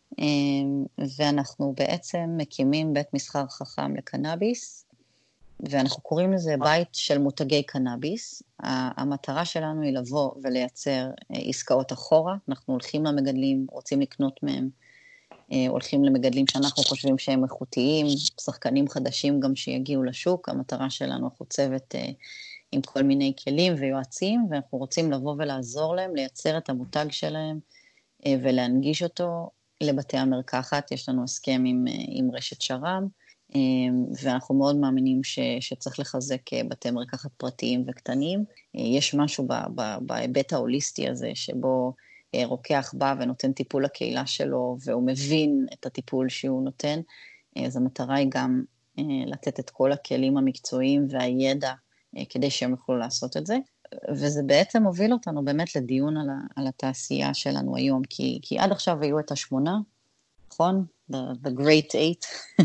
ואנחנו בעצם מקימים בית מסחר חכם לקנאביס, ואנחנו קוראים לזה בית של מותגי קנאביס. המטרה שלנו היא לבוא ולייצר עסקאות אחורה, אנחנו הולכים למגדלים, רוצים לקנות מהם, הולכים למגדלים שאנחנו חושבים שהם איכותיים, שחקנים חדשים גם שיגיעו לשוק, המטרה שלנו החוצבת עם כל מיני כלים ויועצים, ואנחנו רוצים לבוא ולעזור להם, לייצר את המותג שלהם ולהנגיש אותו לבתי המרקחת. יש לנו הסכם עם, עם רשת שרם, ואנחנו מאוד מאמינים ש, שצריך לחזק בתי מרקחת פרטיים וקטנים. יש משהו ב, ב, בהיבט ההוליסטי הזה, שבו רוקח בא ונותן טיפול לקהילה שלו, והוא מבין את הטיפול שהוא נותן. אז המטרה היא גם לתת את כל הכלים המקצועיים והידע, כדי שהם יוכלו לעשות את זה. וזה בעצם הוביל אותנו באמת לדיון על, ה, על התעשייה שלנו היום, כי, כי עד עכשיו היו את השמונה, נכון? The, the great eight,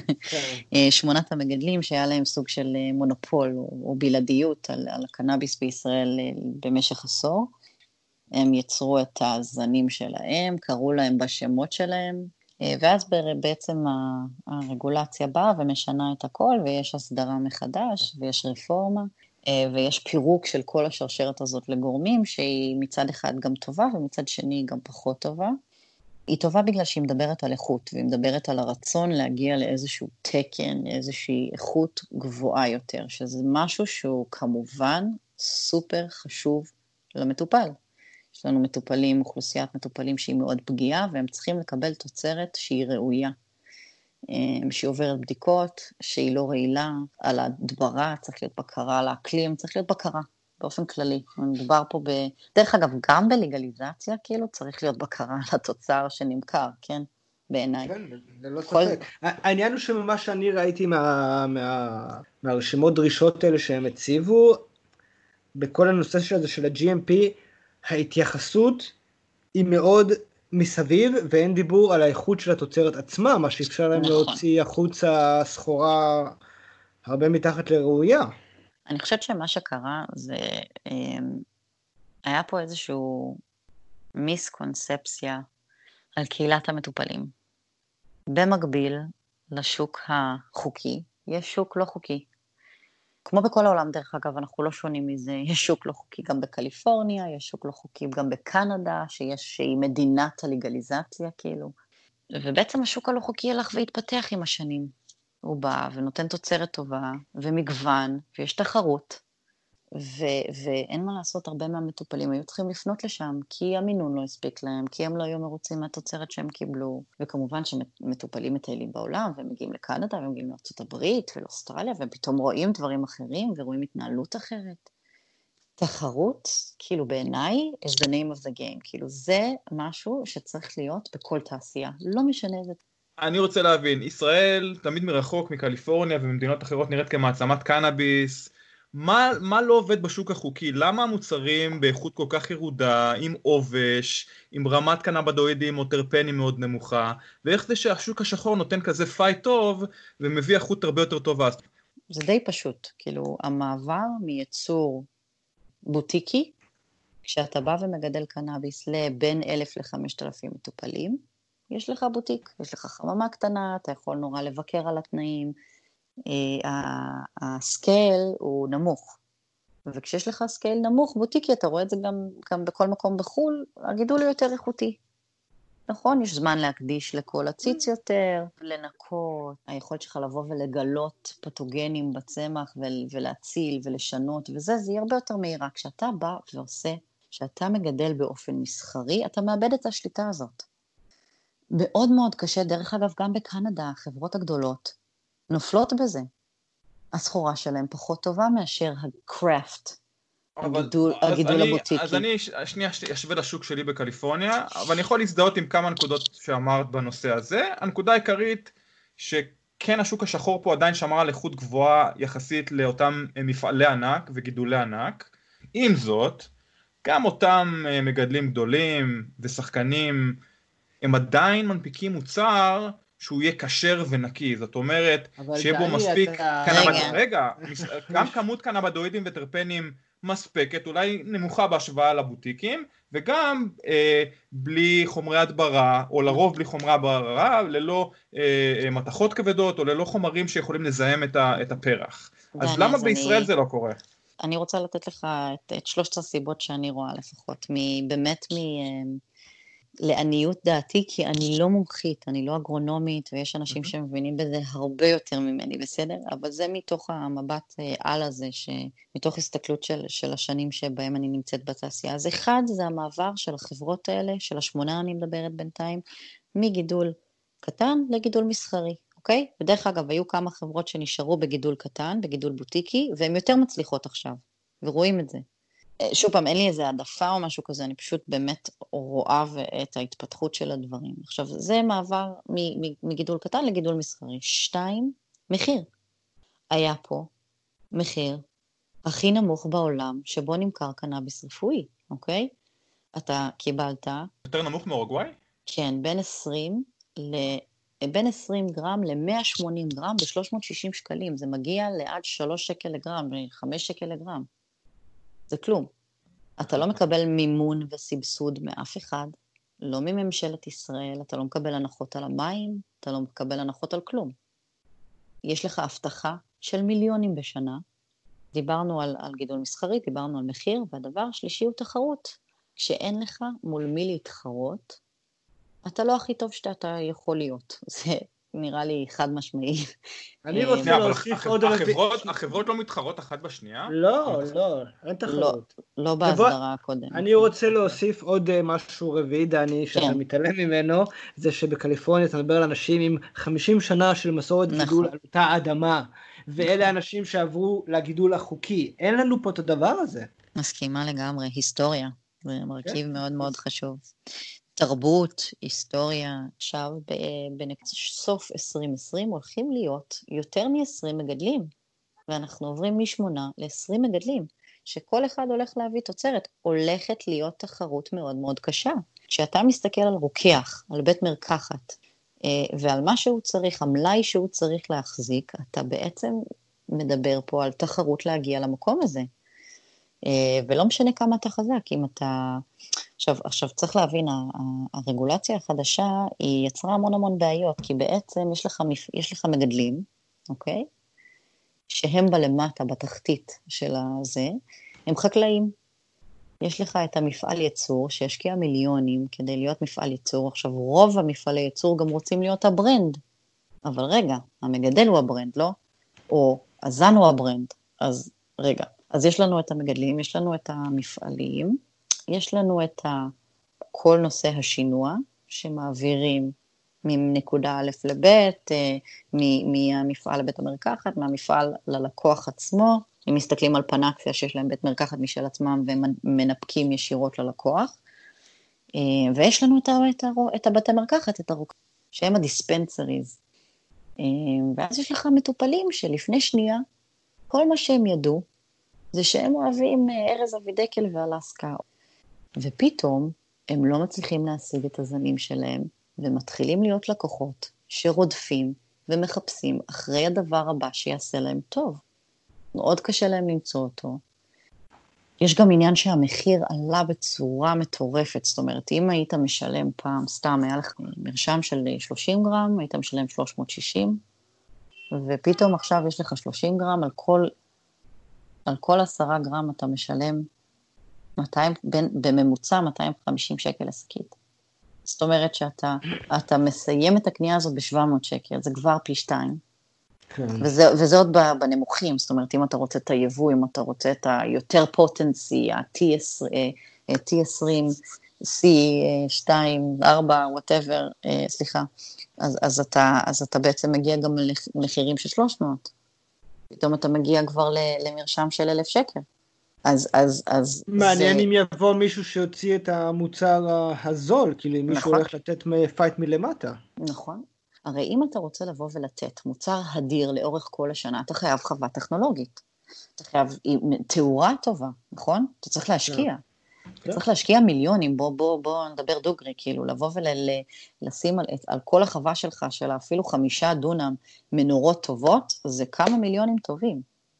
שמונת המגדלים שהיה להם סוג של מונופול או, או בלעדיות על, על הקנאביס בישראל במשך עשור. הם יצרו את הזנים שלהם, קראו להם בשמות שלהם, ואז בעצם הרגולציה באה ומשנה את הכל, ויש הסדרה מחדש, ויש רפורמה, ויש פירוק של כל השרשרת הזאת לגורמים, שהיא מצד אחד גם טובה, ומצד שני גם פחות טובה. היא טובה בגלל שהיא מדברת על איכות, והיא מדברת על הרצון להגיע לאיזשהו תקן, לאיזושהי איכות גבוהה יותר, שזה משהו שהוא כמובן סופר חשוב למטופל. יש לנו מטופלים, אוכלוסיית מטופלים שהיא מאוד פגיעה, והם צריכים לקבל תוצרת שהיא ראויה, שהיא עוברת בדיקות, שהיא לא רעילה, על הדברה, צריך להיות בקרה, על האקלים, צריך להיות בקרה, באופן כללי. מדובר פה ב... דרך אגב, גם בלגליזציה, כאילו, צריך להיות בקרה על התוצר שנמכר, כן? בעיניי. כן, זה לא ספק. העניין הוא שממה שאני ראיתי מה, מה, מהרשימות דרישות האלה שהם הציבו, בכל הנושא של זה של ה-ג'י אם פי, ההתייחסות היא מאוד מסביב, ואין דיבור על האיכות של התוצרת עצמה, מה שאפשר להם להוציא החוצה סחורה הרבה מתחת לראויה. אני חושבת שמה שקרה זה, היה פה איזשהו מיסקונספציה על קהילת המטופלים. במקביל לשוק החוקי, יש שוק לא חוקי. כמו בכל העולם, דרך אגב, אנחנו לא שונים מזה, יש שוק לא חוקי גם בקליפורניה, יש שוק לא חוקי גם בקנדה, שיש שהיא מדינת הלגליזציה, כאילו. ובעצם השוק הלא חוקי הלך והתפתח עם השנים. הוא בא ונותן תוצרת טובה, ומגוון, ויש תחרות, ו- ואין מה לעשות, הרבה מהמטופלים היו צריכים לפנות לשם, כי המינון לא הספיק להם, כי הם לא היו מרוצים מהתוצרת שהם קיבלו, וכמובן שמטופלים מטיילים בעולם, והם מגיעים לקנדה, והם מגיעים לארצות הברית ולאוסטרליה, ופתאום רואים דברים אחרים, ורואים התנהלות אחרת. תחרות, כאילו בעיניי, is the name of the game. כאילו זה משהו שצריך להיות בכל תעשייה. לא משנה איזה. אני רוצה להבין, ישראל תמיד מרחוק מקליפורניה וממדינות אחרות נראית כמעצמת קנאביס. מה, מה לא עובד בשוק החוקי? למה המוצרים באיכות כל כך ירודה, עם עובש, עם רמת קנאבדואידים או טרפנים מאוד נמוכה, ואיך זה שהשוק השחור נותן כזה פייט טוב ומביא איכות הרבה יותר טובה? זה די פשוט, כאילו המעבר מייצור בוטיקי, כשאתה בא ומגדל קנאביס לבין אלף לחמשת אלפים מטופלים, יש לך בוטיק, יש לך חממה קטנה, אתה יכול נורא לבקר על התנאים, הסקייל הוא נמוך, וכשיש לך סקייל נמוך בוטיקי, אתה רואה את זה גם, גם בכל מקום בחול, הגידול הוא יותר איכותי. נכון, יש זמן להקדיש לכל הציץ יותר, לנקות, היכולת שלך לבוא ולגלות פתוגנים בצמח ולהציל ולשנות, וזה, זה יהיה הרבה יותר מהירה. כשאתה בא ועושה, כשאתה מגדל באופן מסחרי, אתה מאבד את השליטה הזאת. מאוד מאוד קשה, דרך אגב, גם בקנדה, החברות הגדולות נופלות בזה. הסחורה שלהם פחות טובה מאשר הקראפט. הגידול, הגידול אני, הבוטיקי. אז אני שנייה אשווה לשוק שלי בקליפורניה, אבל אני יכול להזדהות עם כמה נקודות שאמרת בנושא הזה. הנקודה העיקרית שכן השוק השחור פה עדיין שמר על איכות גבוהה יחסית לאותם מפעלי ענק וגידולי ענק. עם זאת, גם אותם מגדלים גדולים ושחקנים, הם עדיין מנפיקים מוצר שהוא יהיה כשר ונקי, זאת אומרת שיהיה בו מספיק קנאבדואידים, רגע, גם כמות קנאבדואידים וטרפנים מספקת, אולי נמוכה בהשוואה לבוטיקים, וגם אה, בלי חומרי הדברה, או לרוב בלי חומרי הדברה, ללא אה, מתכות כבדות, או ללא חומרים שיכולים לזהם את, ה, את הפרח. אז למה אז בישראל אני, זה לא קורה? אני רוצה לתת לך את, את שלושת הסיבות שאני רואה לפחות, מ, באמת מ... לעניות דעתי, כי אני לא מומחית, אני לא אגרונומית, ויש אנשים mm-hmm. שמבינים בזה הרבה יותר ממני, בסדר? אבל זה מתוך המבט על הזה, מתוך הסתכלות של, של השנים שבהם אני נמצאת בתעשייה. אז אחד, זה המעבר של החברות האלה, של השמונה אני מדברת בינתיים, מגידול קטן לגידול מסחרי, אוקיי? בדרך אגב, היו כמה חברות שנשארו בגידול קטן, בגידול בוטיקי, והן יותר מצליחות עכשיו, ורואים את זה. שוב פעם, אין לי איזה העדפה או משהו כזה, אני פשוט באמת רואה את ההתפתחות של הדברים. עכשיו, זה מעבר מגידול קטן לגידול מסחרי. שתיים, מחיר. היה פה מחיר הכי נמוך בעולם, שבו נמכר קנאביס רפואי, אוקיי? אתה קיבלת... יותר נמוך מאורוגוואי? כן, בין עשרים ל... בין עשרים גרם ל-מאה ושמונים גרם ב-שלוש מאות ושישים שקלים. זה מגיע לעד שלוש שקל לגרם, חמש שקל לגרם. זה כלום. אתה לא מקבל מימון וסבסוד מאף אחד, לא מממשלת ישראל, אתה לא מקבל הנחות על המים, אתה לא מקבל הנחות על כלום. יש לך הבטחה של מיליונים בשנה, דיברנו על, על גידול מסחרי, דיברנו על מחיר, והדבר השלישי הוא תחרות. כשאין לך מול מי להתחרות, אתה לא הכי טוב שאתה יכול להיות. זה נראה לי חד משמעי. אני רוצה להוסיף עוד... החברות לא מתחרות אחת בשנייה? לא, לא, אין תחרות. לא בהסדרה הקודמת. אני רוצה להוסיף עוד משהו רביעי, דני, שאתה מתעלם ממנו, זה שבקליפורניה אתה מדבר על אנשים עם חמישים שנה של מסורת גידול על אותה אדמה, ואלה אנשים שעברו לגידול החוקי. אין לנו פה את הדבר הזה. מסכימה לגמרי, היסטוריה. זה מרכיב מאוד מאוד חשוב. תרבות, היסטוריה, עכשיו בסוף עשרים עשרים הולכים להיות יותר מ-עשרים מגדלים, ואנחנו עוברים משמונה ל-עשרים מגדלים, שכל אחד הולך להביא תוצרת, הולכת להיות תחרות מאוד מאוד קשה. כשאתה מסתכל על רוקח, על בית מרקחת, ועל מה שהוא צריך, המלאי שהוא צריך להחזיק, אתה בעצם מדבר פה על תחרות להגיע למקום הזה. ולא משנה כמה אתה חזק, אם אתה... עכשיו, עכשיו צריך להבין, הרגולציה החדשה היא יצרה המון המון בעיות, כי בעצם יש לך, יש לך מגדלים, אוקיי? שהם בלמטה, בתחתית של הזה, הם חקלאים. יש לך את המפעל ייצור, שישקיע מיליונים כדי להיות מפעל ייצור. עכשיו, רוב המפעלי ייצור גם רוצים להיות הברנד. אבל רגע, המגדל הוא הברנד, לא? או הזן הוא הברנד. אז רגע, אז יש לנו את המגדלים, יש לנו את המפעלים, יש לנו את כל נושא השינוע, שמעבירים מנקודה א' לב', מהמפעל לבית המרקחת, מהמפעל ללקוח עצמו, אם מסתכלים על פנקסיה שיש להם בית מרקחת משל עצמם, והם מנפקים ישירות ללקוח, ויש לנו את, את, את הבתי מרקחת, את הרוקחים, שהם הדיספנסריז. ואז יש לך מטופלים שלפני שנייה, כל מה שהם ידעו, זה שהם אוהבים ארז אבידקל ואלסקה, ופתאום הם לא מצליחים להשיג את הזנים שלהם, ומתחילים להיות לקוחות שרודפים ומחפשים אחרי הדבר הבא שיעשה להם טוב. מאוד קשה להם למצוא אותו. יש גם עניין שהמחיר עלה בצורה מטורפת, זאת אומרת, אם היית משלם פעם, סתם היה לך מרשם של שלושים גרם, היית משלם שלוש מאות ושישים, ופתאום עכשיו יש לך שלושים גרם, על כל, על כל עשרה גרם אתה משלם מאתיים, בין, בממוצע מאתיים וחמישים שקל לשקית. זאת אומרת שאתה אתה מסיים את הקנייה הזאת ב-שבע מאות שקל, זה כבר פי שתיים. כן. וזה, וזה עוד בנמוכים, זאת אומרת, אם אתה רוצה את היבוא, אם אתה רוצה את היותר פוטנסי, ה-T עשרים, C שתיים, ארבע, whatever, סליחה, אז, אז, אתה, אז אתה בעצם מגיע גם למחירים של שלוש מאות. פתאום אתה מגיע כבר למרשם של אלף שקל. אז, אז, אז מעניין זה... אם יבוא מישהו שיוציא את המוצר הזול, כאילו אם מישהו הולך לתת פייט מלמטה. נכון. הרי אם אתה רוצה לבוא ולתת מוצר הדיר לאורך כל השנה, אתה חייב חווה טכנולוגית. אתה חייב תאורה טובה, נכון? אתה צריך להשקיע. אתה צריך להשקיע מיליונים, בוא, בוא, בוא נדבר דוגרי, כאילו, לבוא ולשים על, על כל החווה שלך, של אפילו חמישה דונם מנורות טובות, זה כמה מיליונים טובים.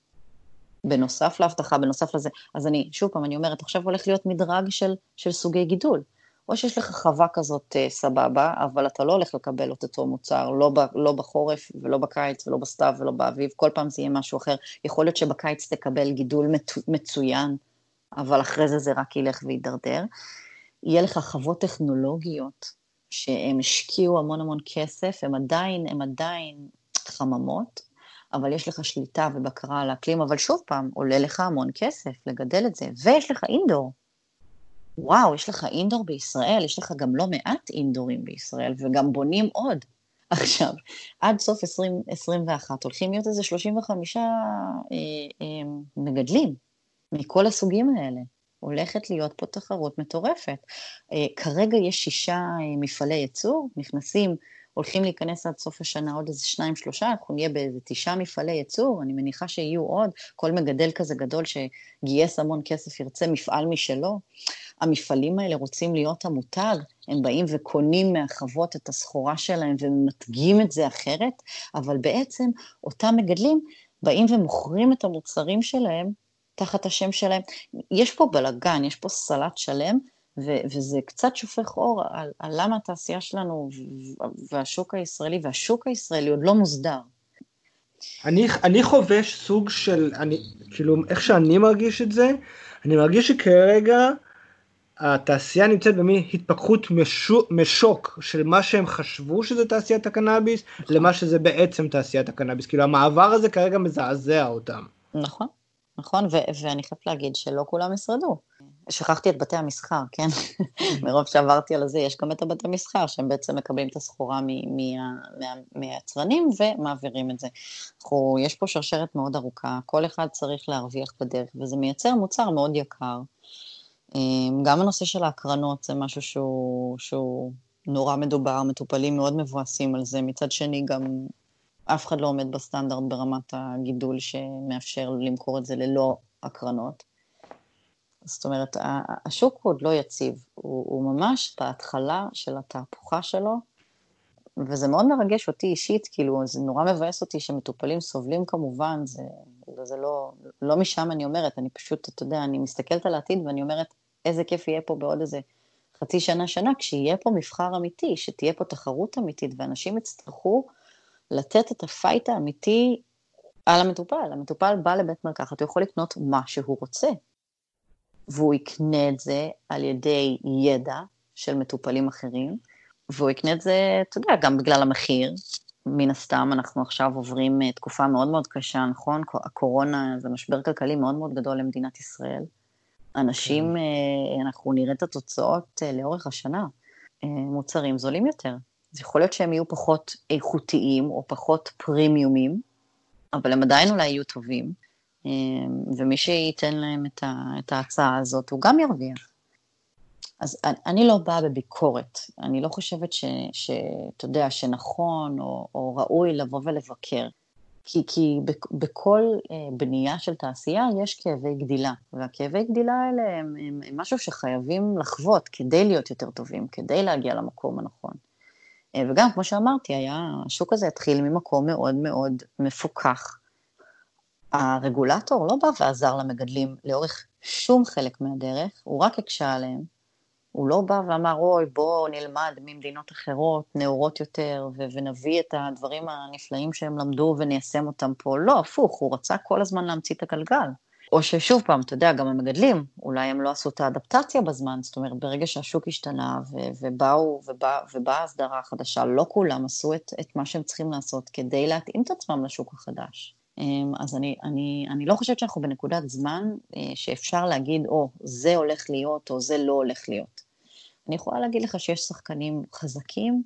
בנוסף להבטחה, בנוסף לזה. אז אני, שוב פעם, אני אומרת, עכשיו הולך להיות מדרג של, של סוגי גידול. או שיש לך חווה כזאת uh, סבבה, אבל אתה לא הולך לקבל את אותו מוצר, לא, ב, לא בחורף ולא בקיץ ולא בסתיו ולא באביב, כל פעם זה יהיה משהו אחר. יכול להיות שבקיץ תקבל גידול מצו, מצוין, אבל אחרי זה זה רק ילך וידרדר. יהיה לך חוות טכנולוגיות שהם השקיעו המון המון כסף, הם עדיין, הם עדיין חממות, אבל יש לך שליטה ובקרה על האקלים, אבל שוב פעם, עולה לך המון כסף לגדל את זה, ויש לך אינדור. וואו, יש לך אינדור בישראל, יש לך גם לא מעט אינדורים בישראל, וגם בונים עוד. עכשיו, עד סוף עשרים עשרים ואחת, הולכים להיות איזה שלושים וחמישה אה, אה, מגדלים, מכל הסוגים האלה. הולכת להיות פה תחרות מטורפת. אה, כרגע יש שישה אה, מפעלי ייצור, נכנסים, הולכים להיכנס עד סוף השנה עוד איזה שניים, שלושה, אנחנו נהיה באיזה תשעה מפעלי ייצור, אני מניחה שיהיו עוד, כל מגדל כזה גדול שגייס המון כסף ירצה מפעל משלו. המפעלים האלה רוצים להיות המותג, הם באים וקונים מהחוות את הסחורה שלהם ומתגים את זה אחרת, אבל בעצם אותם מגדלים באים ומוכרים את המוצרים שלהם תחת השם שלהם. יש פה בלגן, יש פה סלט שלם, ו- וזה קצת שופך אור על, על למה התעשייה שלנו והשוק הישראלי, והשוק הישראלי עוד לא מוסדר. אני, אני חובש סוג של, אני, כאילו, איך שאני מרגיש את זה, אני מרגיש שכרגע התעשייה נמצאת במין התפתחות משוק, משוק של מה שהם חשבו שזה תעשיית הקנאביס, נכון. למה שזה בעצם תעשיית הקנאביס. כאילו המעבר הזה כרגע מזעזע אותם. נכון, נכון, ו- ואני חייבת להגיד שלא כולם ישרדו. שכחתי את בתי המסחר, כן? מרוב שעברתי על זה, יש גם את הבתי המסחר, שהם בעצם מקבלים את הסחורה מהיצרנים ומעבירים את זה. אנחנו, יש פה שרשרת מאוד ארוכה, כל אחד צריך להרוויח בדרך, וזה מייצר מוצר מאוד יקר. גם הנושא של ההקרנות זה משהו שהוא, שהוא נורא מדובר, מטופלים מאוד מבואסים על זה, מצד שני גם אף אחד לא עומד בסטנדרט ברמת הגידול שמאפשר למכור את זה ללא הקרנות. זאת אומרת, השוק עוד לא יציב, הוא, הוא ממש בהתחלה של התהפוכה שלו, וזה מאוד מרגש אותי אישית, כאילו זה נורא מבאס אותי שמטופלים סובלים כמובן, זה, זה לא, לא משם אני אומרת, אני פשוט, אתה יודע, אני מסתכלת על העתיד ואני אומרת, איזה כיף יהיה פה בעוד איזה חצי שנה, שנה, כשיהיה פה מבחר אמיתי, שתהיה פה תחרות אמיתית, ואנשים יצטרכו לתת את הפייט האמיתי על המטופל. המטופל בא לבית מרקחת, הוא יכול לקנות מה שהוא רוצה, והוא יקנה את זה על ידי ידע של מטופלים אחרים, והוא יקנה את זה, אתה יודע, גם בגלל המחיר. מן הסתם אנחנו עכשיו עוברים תקופה מאוד מאוד קשה, נכון? הקורונה זה משבר כלכלי מאוד מאוד גדול למדינת ישראל. אנשים, אנחנו נראה את התוצאות לאורך השנה. מוצרים זולים יותר. זה יכול להיות שהם יהיו פחות איכותיים או פחות פרימיומים, אבל הם עדיין אולי יהיו טובים. ומי שייתן להם את, ה, את ההצעה הזאת, הוא גם ירוויח. אז אני לא באה בביקורת, אני לא חושבת ש, שאתה יודע, שנכון או, או ראוי לבוא ולבקר, כי, כי בכל בנייה של תעשייה יש כאבי גדילה, והכאבי גדילה האלה הם, הם, הם משהו שחייבים לחוות כדי להיות יותר טובים, כדי להגיע למקום הנכון. וגם כמו שאמרתי, היה, השוק הזה התחיל ממקום מאוד מאוד מפוקח. הרגולטור לא בא ועזר למגדלים לאורך שום חלק מהדרך, הוא רק הקשה עליהם. הוא לא בא ואמר, אוי, בוא נלמד ממדינות אחרות, נאורות יותר, ו- ונביא את הדברים הנפלאים שהם למדו וניישם אותם פה. לא, הפוך, הוא רצה כל הזמן להמציא את הגלגל. או ששוב פעם, אתה יודע, גם המגדלים, אולי הם לא עשו את האדפטציה בזמן, זאת אומרת, ברגע שהשוק השתנה ו- ובאו, ובא, ובאה הסדרה החדשה, לא כולם עשו את, את מה שהם צריכים לעשות כדי להתאים את עצמם לשוק החדש. אז אני, אני, אני לא חושבת שאנחנו בנקודת זמן שאפשר להגיד, או, זה הולך להיות, או זה לא הולך להיות. אני יכולה להגיד לך שיש שחקנים חזקים,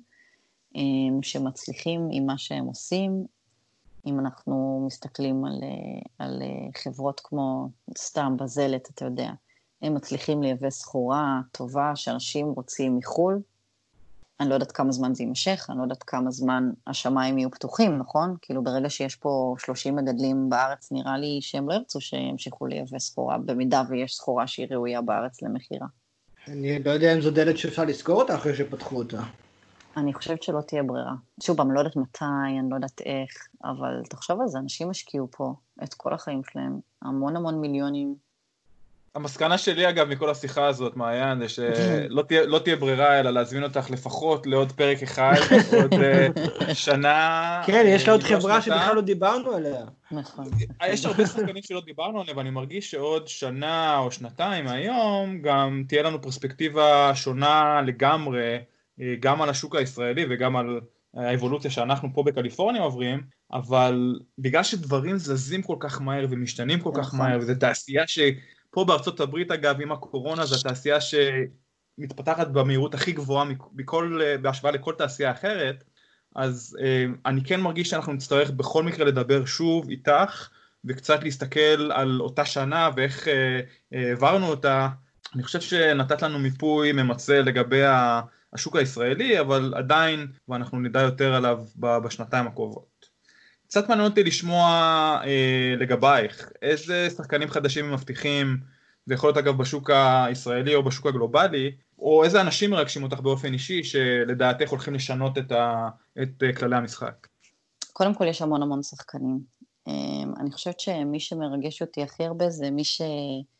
שמצליחים עם מה שהם עושים, אם אנחנו מסתכלים על, על חברות כמו סתם בזלת, אתה יודע, הם מצליחים לייבא סחורה טובה שאנשים רוצים מחול, אני לא יודעת כמה זמן זה יימשך, אני לא יודעת כמה זמן השמיים יהיו פתוחים, נכון? כאילו ברגע שיש פה שלושים מגדלים בארץ, נראה לי שהם לא ירצו שימשיכו לייבא סחורה, במידה ויש סחורה שהיא ראויה בארץ למחירה. אני לא יודע אם זו דלת שאפשר לזכור אותה אחרי שפתחו אותה. אני חושבת שלא תהיה ברירה. שוב, אני לא יודעת מתי, אני לא יודעת איך, אבל תחשוב על זה, אנשים השקיעו פה את כל החיים שלהם, המון המון מיליונים. המסקנה שלי אגב מכל השיחה הזאת, מעיין, זה שלא תהיה, לא תהיה ברירה אלא להזמין אותך לפחות לעוד פרק אחד, עוד שנה. כן, יש לה עוד חברה שבכלל לא דיברנו עליה. נכון. יש הרבה שחקנים שלא דיברנו עליה, ואני מרגיש שעוד שנה או שנתיים היום, גם תהיה לנו פרספקטיבה שונה לגמרי, גם על השוק הישראלי וגם על האבולוציה שאנחנו פה בקליפורניה עוברים, אבל בגלל שדברים זזים כל כך מהר ומשתנים כל כך מהר, וזו תעשייה שפה בארצות הברית אגב עם הקורונה, זו תעשייה שמתפתחת במהירות הכי גבוהה מכל, בהשוואה לכל תעשייה אחרת, אז אני כן מרגיש שאנחנו נצטרך בכל מקרה לדבר שוב איתך, וקצת להסתכל על אותה שנה ואיך העברנו אותה. אני חושב שנתת לנו מיפוי ממצא לגבי השוק הישראלי, אבל עדיין, ואנחנו נדע יותר עליו בשנתיים הקרובות. קצת מעניין אותי לשמוע אה, לגבייך, איזה שחקנים חדשים מבטיחים, זה יכול להיות אגב בשוק הישראלי או בשוק הגלובלי, או איזה אנשים מרגשים אותך באופן אישי, שלדעתך הולכים לשנות את, ה, את כללי המשחק? קודם כל יש המון המון שחקנים. אני חושבת שמי שמרגש אותי הכי הרבה זה מי ש...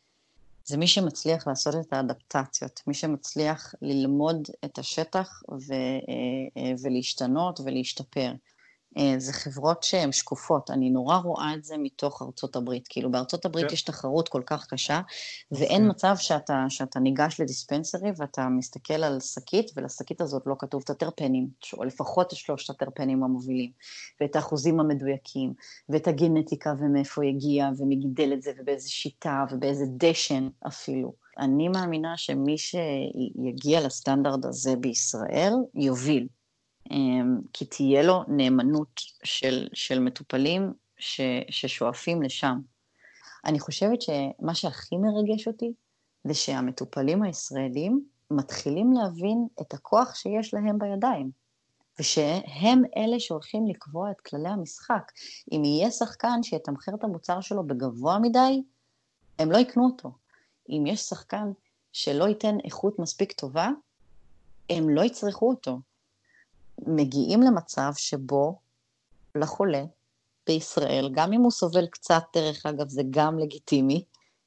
זה מי שמצליח לעשות את האדפטציות, מי שמצליח ללמוד את השטח ו, ולהשתנות ולהשתפר. זה חברות שהן שקופות, אני נורא רואה את זה מתוך ארצות הברית, כאילו בארצות הברית יש תחרות כל כך קשה, ואין מצב שאתה, שאתה ניגש לדיספנסרי ואתה מסתכל על שקית, ולשקית הזאת לא כתוב את הטרפנים, או לפחות את שלושת הטרפנים המובילים, ואת האחוזים המדויקים, ואת הגנטיקה ומאיפה יגיע, ומגדל את זה, ובאיזה שיטה, ובאיזה דשן אפילו. אני מאמינה שמי שיגיע לסטנדרט הזה בישראל, יוביל. כי תהיה לו נאמנות של, של מטופלים ש, ששואפים לשם. אני חושבת שמה שהכי מרגש אותי, זה שהמטופלים הישראלים מתחילים להבין את הכוח שיש להם בידיים, ושהם אלה שהולכים לקבוע את כללי המשחק. אם יהיה שחקן שיתמחר את המוצר שלו בגבוה מדי, הם לא יקנו אותו. אם יש שחקן שלא ייתן איכות מספיק טובה, הם לא יצרכו אותו. מגיעים למצב שבו לחולה בישראל, גם אם הוא סובל קצת, דרך אגב זה גם לגיטימי,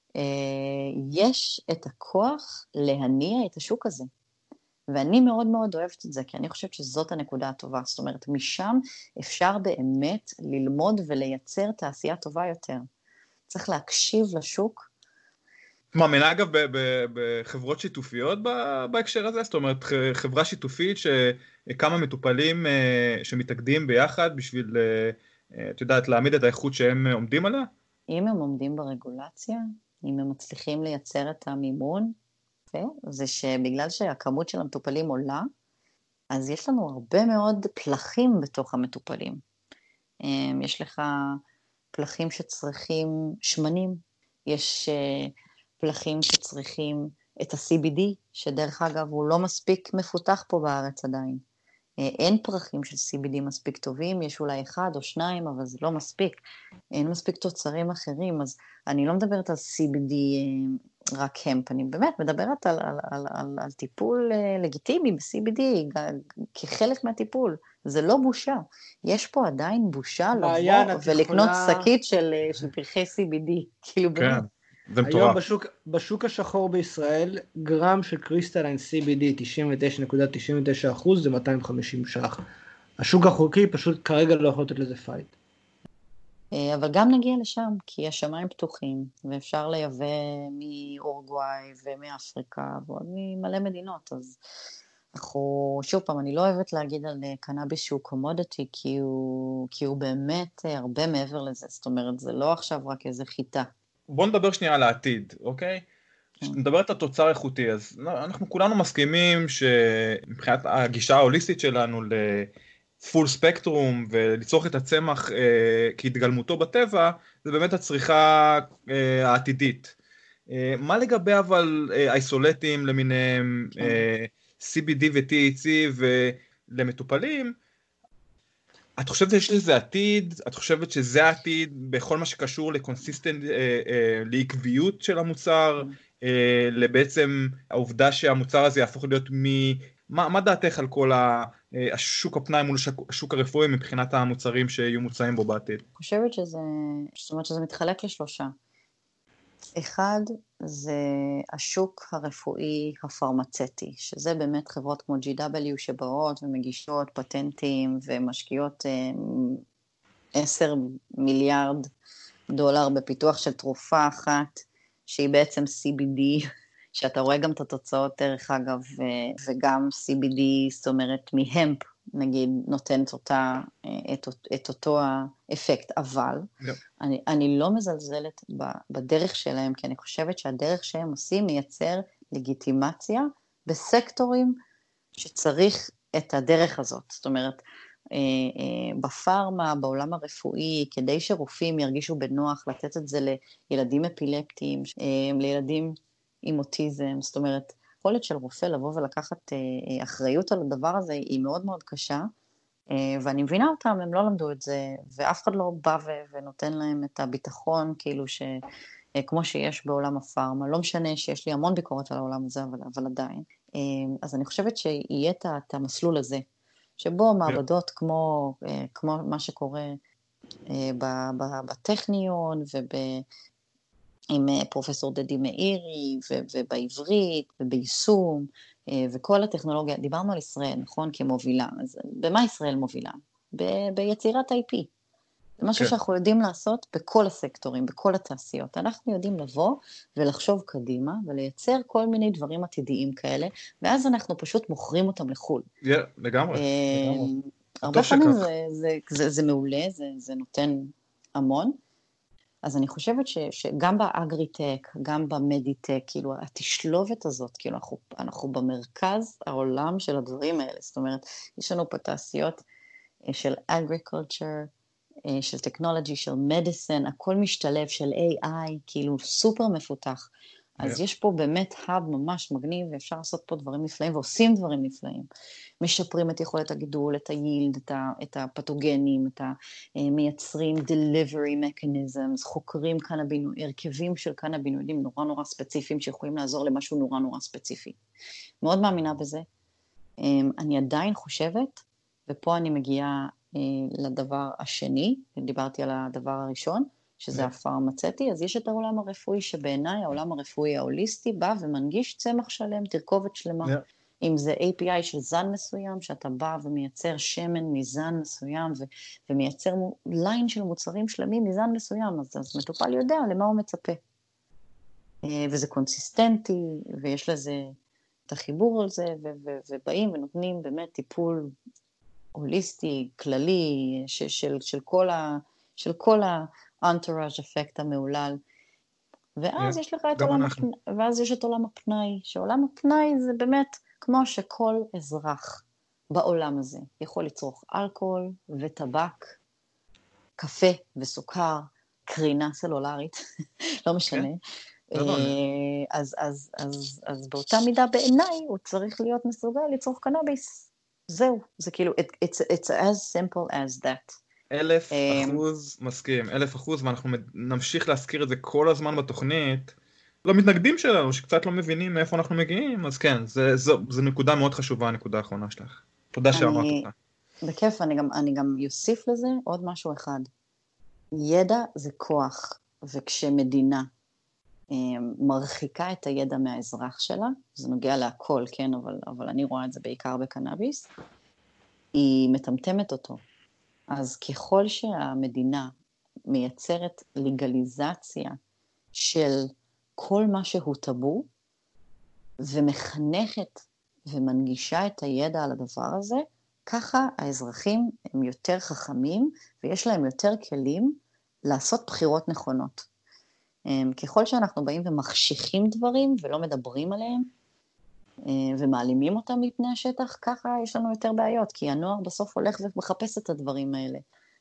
יש את הכוח להניע את השוק הזה. ואני מאוד מאוד אוהבת את זה, כי אני חושבת שזאת הנקודה הטובה. זאת אומרת, משם אפשר באמת ללמוד ולייצר תעשייה טובה יותר. צריך להקשיב לשוק. מאמינה אגב בחברות שיתופיות בהקשר הזה? זאת אומרת, חברה שיתופית שכמה מטופלים שמתאגדים ביחד בשביל, את יודעת, להעמיד את האיכות שהם עומדים עליה? אם הם עומדים ברגולציה, אם הם מצליחים לייצר את המימון, זה שבגלל שהכמות של המטופלים עולה, אז יש לנו הרבה מאוד פלחים בתוך המטופלים. יש לך פלחים שצריכים שמנים, יש פלחים שצריכים את ה-סי בי די, שדרך אגב הוא לא מספיק מפותח פה בארץ עדיין. אין פרחים של סי בי די מספיק טובים, יש אולי אחד או שניים, אבל זה לא מספיק. אין מספיק תוצרים אחרים, אז אני לא מדברת על סי בי די רק המפ, אני באמת מדברת על, על, על, על, על טיפול לגיטימי ב-סי בי די, כחלק מהטיפול. זה לא בושה. יש פה עדיין בושה לבוא ולקנות שקית של, של פרחי סי בי די. כאילו כן. באמת. היום בשוק, בשוק השחור בישראל, גרם של קריסטליין סי בי די תשעים ותשע נקודה תשעים ותשע אחוז זה מאתיים וחמישים ש"ח. השוק החוקי פשוט כרגע לא יכול לתת לזה פייט. אבל גם נגיע לשם, כי השמיים פתוחים, ואפשר לייבא מאורוגוואי ומאפריקה, ועוד ממלא מדינות, אז אנחנו, שוב פעם, אני לא אוהבת להגיד על קנאביס שהוא קומודיטי, כי הוא, כי הוא באמת הרבה מעבר לזה, זאת אומרת, זה לא עכשיו רק איזה חיטה. בוא נדבר שנייה על העתיד, אוקיי? כשנדברת על תוצר איכותי, אז אנחנו כולנו מסכימים שמבחינת הגישה ההוליסטית שלנו לפול ספקטרום ולצרוך את הצמח אה, כהתגלמותו בטבע, זה באמת הצריכה אה, העתידית. אה, מה לגבי אבל אה, איסולטים למיניהם, אה, סי בי די ו-טי אייץ' סי ולמטופלים, את חושבת שיש לזה עתיד? את חושבת שזה העתיד בכל מה שקשור לקונסיסטנט, אה, אה, לעקביות של המוצר, אה, לבעצם העובדה שהמוצר הזה יהפוך להיות מ... מה, מה דעתך על כל השוק הפנאי מול השוק הרפואי מבחינת המוצרים שיהיו מוצאים בו בעתיד? אני חושבת שזה, זאת אומרת שזה מתחלק לשלושה. אחד זה השוק הרפואי הפרמצטי, שזה באמת חברות כמו ג'י דאבליו שבאות ומגישות פטנטים ומשקיעות עשר מיליארד דולר בפיתוח של תרופה אחת, שהיא בעצם סי בי די, שאתה רואה גם את התוצאות דרך אגב, וגם סי בי די, זאת אומרת מהמפ, נגיד, נותנת אותה, את, את אותו האפקט, אבל yeah. אני, אני לא מזלזלת בדרך שלהם, כי אני חושבת שהדרך שהם עושים מייצר לגיטימציה בסקטורים שצריך את הדרך הזאת, זאת אומרת, בפארמה, בעולם הרפואי, כדי שרופאים ירגישו בנוח לתת את זה לילדים אפילפטיים, לילדים עם אוטיזם, זאת אומרת, יכולת של רופא לבוא ולקחת אה, אחריות על הדבר הזה היא מאוד מאוד קשה, אה, ואני מבינה אותם, הם לא למדו את זה, ואף אחד לא בא ו- ונותן להם את הביטחון, כאילו ש... אה, כמו שיש בעולם הפארמה, לא משנה שיש לי המון ביקורת על העולם הזה, אבל, אבל עדיין. אה, אז אני חושבת שיהיה את, את המסלול הזה, שבו מעבדות כמו, אה, כמו מה שקורה אה, ב- ב- בטכניון וב... עם פרופסור דדי מאירי, ו- ובעברית, וביישום, וכל הטכנולוגיה, דיברנו על ישראל, נכון? כמובילה, אז במה ישראל מובילה? ב- ביצירת איי פי. זה משהו okay. שאנחנו יודעים לעשות בכל הסקטורים, בכל התעשיות. אנחנו יודעים לבוא ולחשוב קדימה, ולייצר כל מיני דברים עתידיים כאלה, ואז אנחנו פשוט מוכרים אותם לחול. Yeah, לגמרי. לגמרי. הרבה פעמים זה, זה, זה, זה מעולה, זה, זה נותן המון, אז אני חושבת ש, שגם באגריטק, גם במדיטק, כאילו התשלובת הזאת, כאילו אנחנו, אנחנו במרכז העולם של הדברים האלה, זאת אומרת, יש לנו פה תעשיות של agriculture, של טכנולוגי, של medicine, הכל משתלב של איי איי, כאילו סופר מפותח, אז yeah. יש פה באמת hub ממש מגניב, ואפשר לעשות פה דברים נפלאים, ועושים דברים נפלאים. משפרים את יכולת הגידול, את היילד, את, ה, את הפתוגנים, את המייצרים delivery mechanisms, חוקרים קנבינואידים, הרכבים של קנבינואידים נורא נורא ספציפיים, שיכולים לעזור למשהו נורא נורא ספציפי. מאוד מאמינה בזה. אני עדיין חושבת, ופה אני מגיעה לדבר השני, דיברתי על הדבר הראשון, שזה הפרמצטי, אז יש את העולם הרפואי, שבעיניי העולם הרפואי ההוליסטי בא ומנגיש צמח שלם, תרכובת שלמה, yeah. אם זה איי פי איי של זן מסוים, שאתה בא ומייצר שמן מזן מסוים, ו- ומייצר ליין של מוצרים שלמים מזן מסוים, אז, אז מטופל יודע למה הוא מצפה. וזה קונסיסטנטי, ויש לזה את החיבור על זה, ו- ו- ובאים ונותנים באמת טיפול הוליסטי, כללי, ש- של, של כל ה... של כל ה entourage אפקט המעולל, ואז yeah, יש לך את עולם הפנאי, ואז יש את עולם הפנאי, שעולם הפנאי זה באמת כמו שכל אזרח בעולם הזה יכול לצרוך אלכוהול וטבק, קפה וסוכר, קרינה סלולרית, לא משנה. לא, לא, אז, אז, אז, אז באותה מידה בעיניי הוא צריך להיות מסוגל לצרוך קנאביס. זהו, זה כאילו, it, it's, it's as simple as that. אלף אחוז מסכים, אלף אחוז, ואנחנו נמשיך להזכיר את זה כל הזמן בתוכנית. למתנגדים שלנו, שקצת לא מבינים מאיפה אנחנו מגיעים, אז כן, זה, זו, זו נקודה מאוד חשובה, הנקודה האחרונה שלך. תודה שאמרת אותה. בכיף, אני גם, אני גם יוסיף לזה עוד משהו אחד. ידע זה כוח, וכשמדינה מרחיקה את הידע מהאזרח שלה, זה נוגע להכל, כן, אבל, אבל אני רואה את זה בעיקר בקנאביס, היא מטמטמת אותו. אז ככל שהמדינה מייצרת לגליזציה של כל מה שהוא טבו, ומחנכת ומנגישה את הידע על הדבר הזה, ככה האזרחים הם יותר חכמים, ויש להם יותר כלים לעשות בחירות נכונות. ככל שאנחנו באים ומחשיכים דברים ולא מדברים עליהם, ומעלימים אותם מפני השטח, ככה יש לנו יותר בעיות, כי הנוער בסוף הולך ומחפש את הדברים האלה.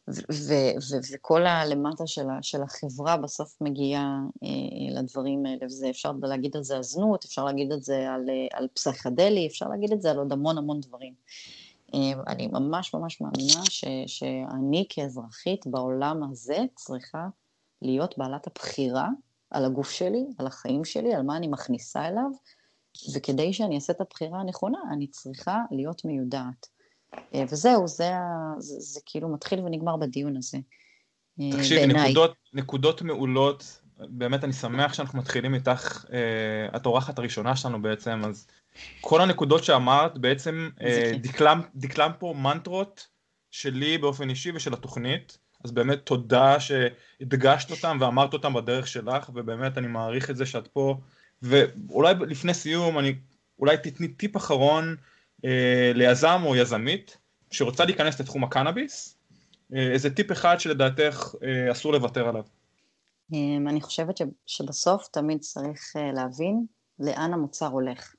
וכל הלמטה של החברה בסוף מגיעה לדברים האלה, וזה אפשר להגיד על זה הזנות, אפשר להגיד את זה על פסיכדלי, אפשר להגיד את זה על עוד המון המון דברים. אני ממש ממש מאמינה שאני כאזרחית בעולם הזה צריכה להיות בעלת הבחירה על הגוף שלי, על החיים שלי, על מה אני מכניסה אליו, וכדי שאני אעשה את הבחירה הנכונה, אני צריכה להיות מיודעת. וזהו, זה, זה, זה כאילו מתחיל ונגמר בדיון הזה. תקשיבי, נקודות, נקודות מעולות, באמת אני שמח שאנחנו מתחילים איתך, אה, את האורחת הראשונה שלנו בעצם, אז כל הנקודות שאמרת בעצם אה, דקלם, דקלם פה מנטרות שלי באופן אישי ושל התוכנית, אז באמת תודה שהדגשת אותם ואמרת אותם בדרך שלך, ובאמת אני מעריך את זה שאת פה, ואולי לפני סיום, אני אולי תתני טיפ אחרון אה, ליזם או יזמית, שרוצה להיכנס לתחום הקנאביס, אה, איזה טיפ אחד שלדעתך אה, אסור לוותר עליו. אני חושבת שבסוף תמיד צריך להבין לאן המוצר הולך.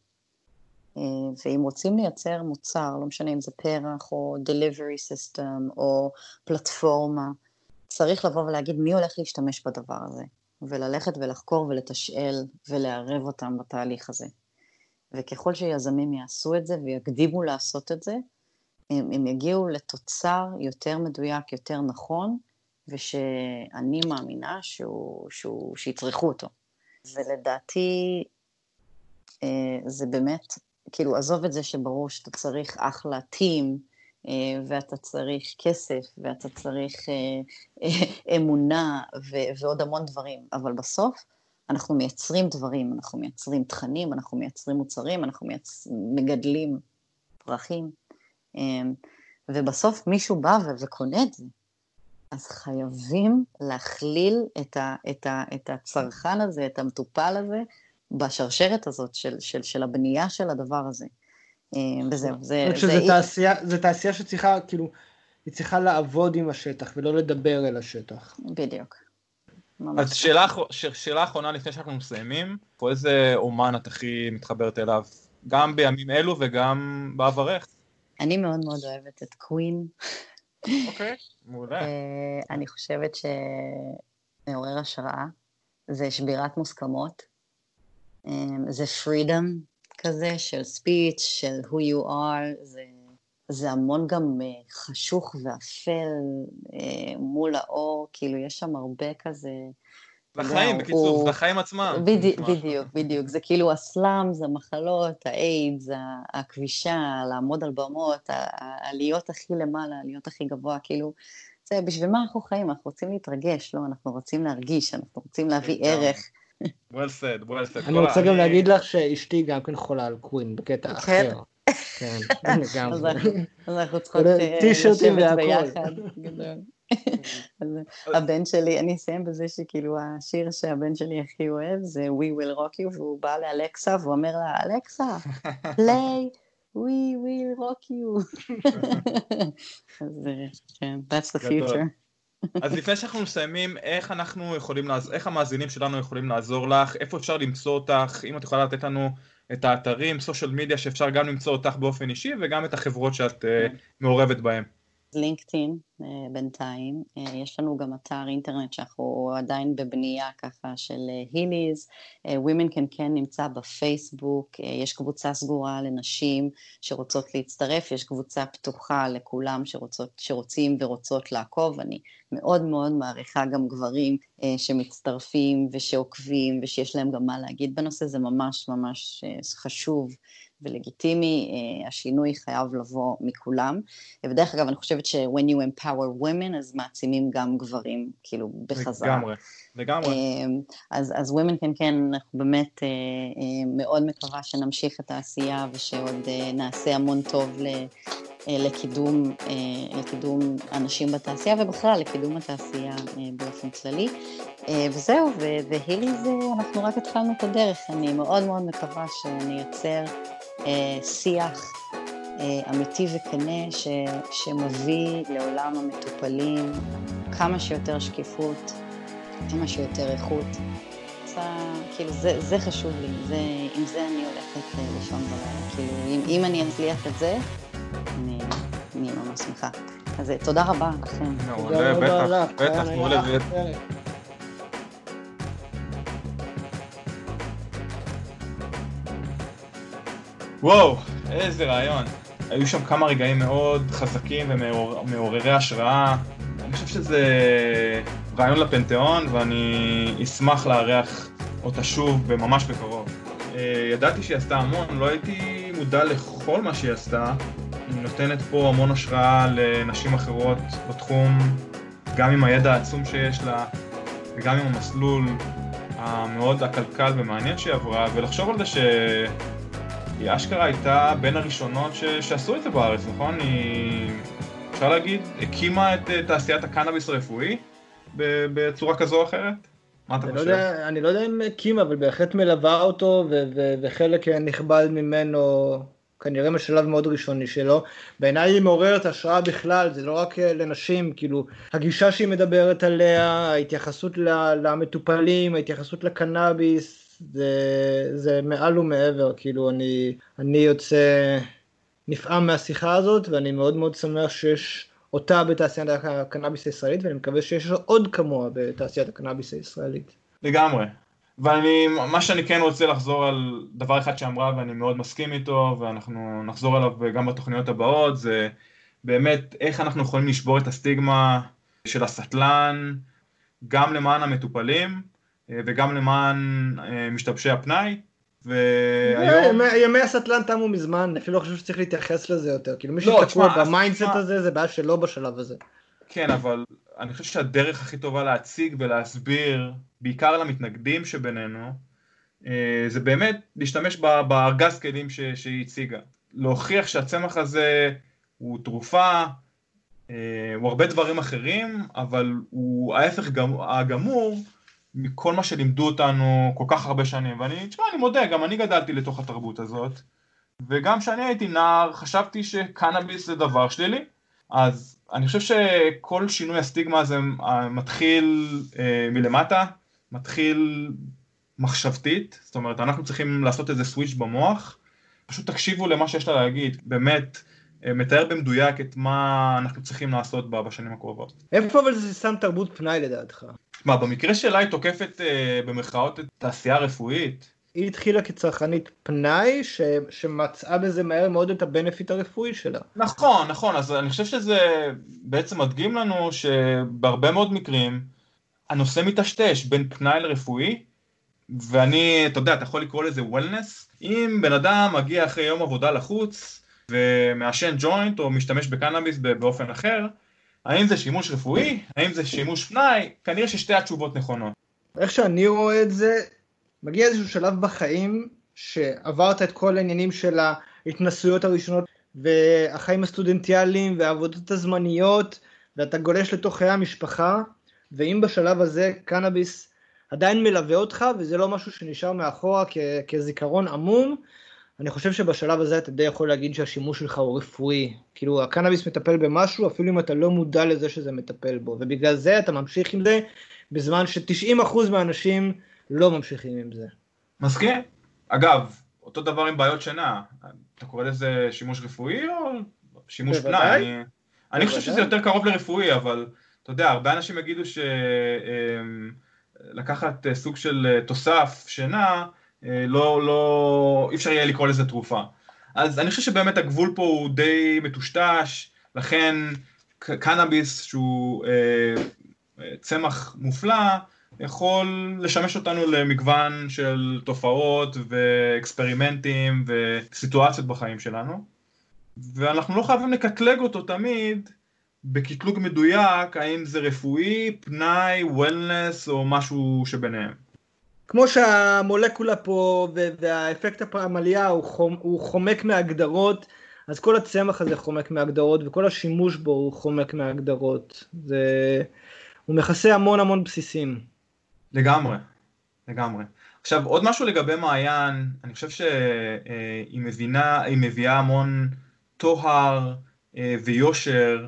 ואם רוצים לייצר מוצר, לא משנה אם זה פרח או delivery system או פלטפורמה, צריך לבוא ולהגיד מי הולך להשתמש בדבר הזה, וללכת ולחקור ולתשאל ולערב אותם בתהליך הזה. וככל שיזמים יעשו את זה ויקדימו לעשות את זה, הם, הם יגיעו לתוצר יותר מדויק, יותר נכון, ושאני מאמינה שהוא, שהוא, שיצריכו אותו. ולדעתי, זה באמת, כאילו, עזוב את זה שברור שאתה צריך אחלה טים, ואתה צריך כסף, ואתה צריך אמונה, ועוד המון דברים. אבל בסוף, אנחנו מייצרים דברים, אנחנו מייצרים תכנים, אנחנו מייצרים מוצרים, אנחנו מייצ... מגדלים פרחים, ובסוף מישהו בא וקונה את זה. אז חייבים להכליל את, ה, את, ה, את הצרכן הזה, את המטופל הזה, בשרשרת הזאת של, של, של הבנייה של הדבר הזה. וזהו, זה... זה, זה, תעשייה, זה תעשייה שצריכה, כאילו, היא צריכה לעבוד עם השטח, ולא לדבר אל השטח. בדיוק. אז שאלה, שאלה אחרונה לפני שאנחנו מסיימים, פה איזה אומן את הכי מתחברת אליו, גם בימים אלו וגם בעברך? אני מאוד מאוד אוהבת את קווין. אוקיי, מעולה. אני חושבת שמעורר השראה, זה שבירת מוסכמות, זה freedom כזה של speech, של who you are, זה, זה המון גם חשוך ואפל מול האור, כאילו יש שם הרבה כזה... לחיים, בקיצור, זה החיים עצמם. בדיוק, בדיוק, זה כאילו הסלאם, זה המחלות, האיידס, הכבישה, לעמוד על במות, העליות הכי למעלה, העליות הכי גבוה, כאילו, זה בשביל מה אנחנו חיים, אנחנו רוצים להתרגש, לא, אנחנו רוצים להרגיש, אנחנו רוצים להביא ערך. well said, well said. אני רוצה גם להגיד לך שאשתי גם כן חולה על קווין, בקטע אחר. כן, גם. אז אנחנו צריכות טישרטים והכל. הבן שלי, אני אסיים בזה שכאילו השיר שהבן שלי הכי אוהב זה We Will Rock You, והוא בא לאלקסה והוא אומר לה, אלקסה, play We Will Rock You. אז כן, that's the future. אז לפני שאנחנו מסיימים, איך אנחנו יכולים, איך המאזינים שלנו יכולים לעזור לך, איפה אפשר למצוא אותך, אם את יכולה לתת לנו את האתרים, סושיאל מדיה, שאפשר גם למצוא אותך באופן אישי, וגם את החברות שאת מעורבת בהן. לינקדאין בינתיים, יש לנו גם אתר אינטרנט שאנחנו עדיין בבנייה ככה של היליז, Women Can Can נמצא בפייסבוק, יש קבוצה סגורה לנשים שרוצות להצטרף, יש קבוצה פתוחה לכולם שרוצות, שרוצים ורוצות לעקוב, אני מאוד מאוד מעריכה גם גברים שמצטרפים ושעוקבים ושיש להם גם מה להגיד בנושא, זה ממש ממש חשוב ולגיטימי, השינוי חייב לבוא מכולם, ובדרך אגב אני חושבת ש-when you empower women, אז מעצימים גם גברים, כאילו בחזרה. לגמרי, לגמרי. אז, אז women can כן, אנחנו באמת מאוד מקווה שנמשיך את העשייה, ושעוד נעשה המון טוב לקידום, לקידום אנשים בתעשייה, ובכלל לקידום התעשייה באופן כללי. וזהו, והיליז, אנחנו רק התחלנו את הדרך, אני מאוד מאוד מקווה שנייצר שיח אמיתי וכנה ש, שמביא לעולם המטופלים כמה שיותר שקיפות, כמה שיותר איכות. זה, כאילו, זה, זה חשוב לי, זה, עם זה אני הולכת לישון בלילה. כאילו, אם, אם אני אצליח את זה, אני, אני ממש שמחה. אז תודה רבה לכם. תודה רבה לך. בטח, בטח, מעולה. וואו, איזה רעיון. היו שם כמה רגעים מאוד חזקים ומעוררי השראה. אני חושב שזה רעיון לפנתיאון, ואני אשמח לארח אותה שוב ממש בקרוב. ידעתי שהיא עשתה המון, לא הייתי מודע לכל מה שהיא עשתה. היא נותנת פה המון השראה לנשים אחרות בתחום, גם עם הידע העצום שיש לה, וגם עם המסלול המאוד הקלקל ומעניין שהיא עברה, ולחשוב על זה ש... היא אשכרה הייתה בין הראשונות ש... שעשו את זה בארץ, נכון? היא, אפשר להגיד, הקימה את תעשיית הקנאביס הרפואי בצורה כזו או אחרת? מה אתה אני חושב? לא יודע, אני לא יודע אם הקימה, אבל בהחלט מלווה אותו, ו... ו... וחלק נכבד ממנו, כנראה משלב מאוד ראשוני שלו. בעיניי היא מעוררת השראה בכלל, זה לא רק לנשים, כאילו, הגישה שהיא מדברת עליה, ההתייחסות למטופלים, ההתייחסות לקנאביס, זה, זה מעל ומעבר, כאילו אני, אני יוצא נפעם מהשיחה הזאת, ואני מאוד מאוד שמח שיש אותה בתעשיית הקנאביס הישראלית, ואני מקווה שיש עוד כמוה בתעשיית הקנאביס הישראלית. לגמרי. ואני, מה שאני כן רוצה לחזור על דבר אחד שאמרה, ואני מאוד מסכים איתו, ואנחנו נחזור עליו גם בתוכניות הבאות, זה באמת איך אנחנו יכולים לשבור את הסטיגמה של הסטלן, גם למען המטופלים, וגם למען משתמשי הפנאי, והיום... ימי הסטלן תמו מזמן, אפילו לא חושב שצריך להתייחס לזה יותר, כאילו מי שתקוע במיינדסט הזה, זה בעיה שלא בשלב הזה. כן, אבל אני חושב שהדרך הכי טובה להציג ולהסביר, בעיקר למתנגדים שבינינו, זה באמת להשתמש בארגז כלים שהיא הציגה. להוכיח שהצמח הזה הוא תרופה, הוא הרבה דברים אחרים, אבל הוא ההפך הגמור, מכל מה שלימדו אותנו כל כך הרבה שנים, ואני, תשמע, אני מודה, גם אני גדלתי לתוך התרבות הזאת, וגם כשאני הייתי נער, חשבתי שקנאביס זה דבר שלילי, אז אני חושב שכל שינוי הסטיגמה הזה מתחיל אה, מלמטה, מתחיל מחשבתית, זאת אומרת, אנחנו צריכים לעשות איזה סוויץ' במוח, פשוט תקשיבו למה שיש לה להגיד, באמת, אה, מתאר במדויק את מה אנחנו צריכים לעשות בשנים הקרובות. איפה אבל זה שם תרבות פנאי לדעתך? מה, במקרה שלה היא תוקפת אה, במרכאות את תעשייה רפואית? היא התחילה כצרכנית פנאי ש... שמצאה בזה מהר מאוד את הבנפיט הרפואי שלה. נכון, נכון, אז אני חושב שזה בעצם מדגים לנו שבהרבה מאוד מקרים הנושא מתשתש בין פנאי לרפואי, ואני, אתה יודע, אתה יכול לקרוא לזה וולנס, אם בן אדם מגיע אחרי יום עבודה לחוץ ומעשן ג'וינט או משתמש בקנאביס באופן אחר, האם זה שימוש רפואי? האם זה שימוש פנאי? כנראה ששתי התשובות נכונות. איך שאני רואה את זה, מגיע איזשהו שלב בחיים שעברת את כל העניינים של ההתנסויות הראשונות והחיים הסטודנטיאליים והעבודות הזמניות, ואתה גולש לתוך חיי המשפחה, ואם בשלב הזה קנאביס עדיין מלווה אותך וזה לא משהו שנשאר מאחורה כ- כזיכרון עמום, אני חושב שבשלב הזה אתה די יכול להגיד שהשימוש שלך הוא רפואי, כאילו הקנאביס מטפל במשהו אפילו אם אתה לא מודע לזה שזה מטפל בו, ובגלל זה אתה ממשיך עם זה, בזמן ש-תשעים אחוז מהאנשים לא ממשיכים עם זה. מסכים? אגב, אותו דבר עם בעיות שינה, אתה קורא לזה שימוש רפואי או שימוש פנאי? אני, אני חושב שזה יותר קרוב לרפואי, אבל אתה יודע, הרבה אנשים יגידו שלקחת סוג של תוסף שינה, לא, לא, אי אפשר יהיה לקרוא לזה תרופה. אז אני חושב שבאמת הגבול פה הוא די מטושטש, לכן קנאביס שהוא צמח מופלא, יכול לשמש אותנו למגוון של תופעות ואקספרימנטים וסיטואציות בחיים שלנו, ואנחנו לא חייבים לקטלג אותו תמיד בקטלוג מדויק, האם זה רפואי, פנאי, וולנס או משהו שביניהם. כמו שהמולקולה פה והאפקט הפעמליה הוא, חומ, הוא חומק מהגדרות, אז כל הצמח הזה חומק מהגדרות, וכל השימוש בו הוא חומק מהגדרות. זה, הוא מכסה המון המון בסיסים. לגמרי, לגמרי. עכשיו, עוד משהו לגבי מעיין, אני חושב שהיא מבינה, היא מביאה המון תוהר ויושר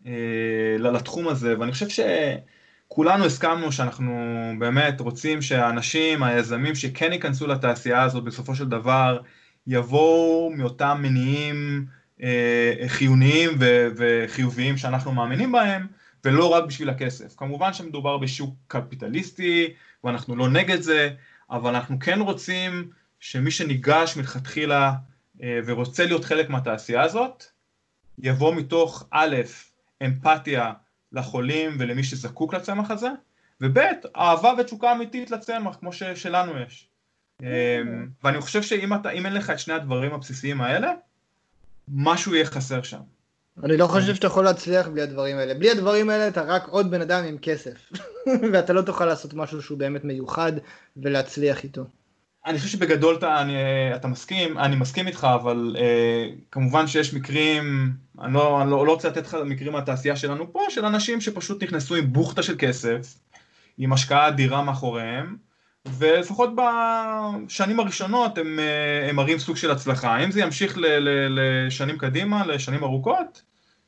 לתחום הזה, ואני חושב שכולנו הסכמנו שאנחנו באמת רוצים שהאנשים, היזמים שכן ייכנסו לתעשייה הזאת בסופו של דבר, יבואו מאותם מניעים חיוניים וחיוביים שאנחנו מאמינים בהם, ולא רק בשביל הכסף. כמובן שמדובר בשוק קפיטליסטי, ואנחנו לא נגד זה, אבל אנחנו כן רוצים שמי שניגש מלכתחילה ורוצה להיות חלק מהתעשייה הזאת, יבוא מתוך א', אמפתיה לחולים ולמי שזקוק לצמח הזה, וב', אהבה ותשוקה אמיתית לצמח, כמו ששלנו יש. ואני חושב שאם אתה, אם אין לך את שני הדברים הבסיסיים האלה, משהו יהיה חסר שם. אני לא חושב שאתה יכול להצליח בלי הדברים האלה. בלי הדברים האלה אתה רק עוד בן אדם עם כסף, ואתה לא תוכל לעשות משהו שהוא באמת מיוחד ולהצליח איתו. אני חושב שבגדול אתה, אני, אתה מסכים, אני מסכים איתך, אבל אה, כמובן שיש מקרים, אני לא, אני לא, לא רוצה לתת לך מקרים מהתעשייה שלנו פה, של אנשים שפשוט נכנסו עם בוכתה של כסף, עם השקעה אדירה מאחוריהם, ולפחות בשנים הראשונות הם, הם מראים סוג של הצלחה. אם זה ימשיך ל, ל, לשנים קדימה, לשנים ארוכות,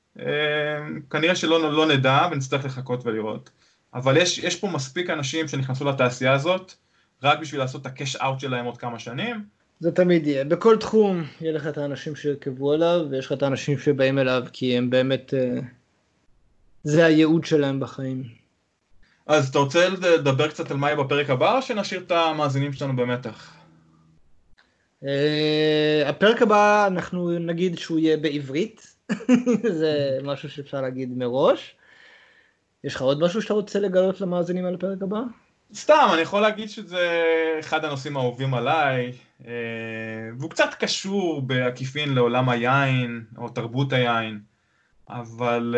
כנראה שלא לא נדע ונצטרך לחכות ולראות. אבל יש, יש פה מספיק אנשים שנכנסו לתעשייה הזאת, רק בשביל לעשות את הקש אאוט שלהם עוד כמה שנים. זה תמיד יהיה. בכל תחום יהיה לך את האנשים שיקבו אליו, ויש לך את האנשים שבאים אליו, כי הם באמת, זה הייעוד שלהם בחיים. אז אתה רוצה לדבר קצת על מה יהיה בפרק הבא, או שנשאיר את המאזינים שלנו במתח? הפרק הבא אנחנו נגיד שהוא יהיה בעברית, זה משהו שאפשר להגיד מראש. יש לך עוד משהו שאתה רוצה לגלות למאזינים על הפרק הבא? סתם, אני יכול להגיד שזה אחד הנושאים האהובים עליי, והוא קצת קשור בעקיפין לעולם היין, או תרבות היין. אבל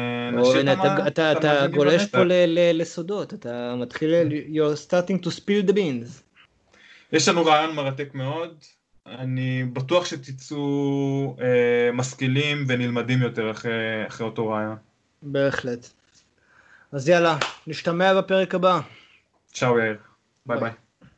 אתה גולש פה לסודות, אתה מתחיל, you're starting to spill the beans. יש לנו רעיון מרתק מאוד, אני בטוח שתצאו משכילים ונלמדים יותר אחרי אותו רעיון. בהחלט. אז יאללה, נשתמע בפרק הבא. צ'או יאיר, ביי ביי.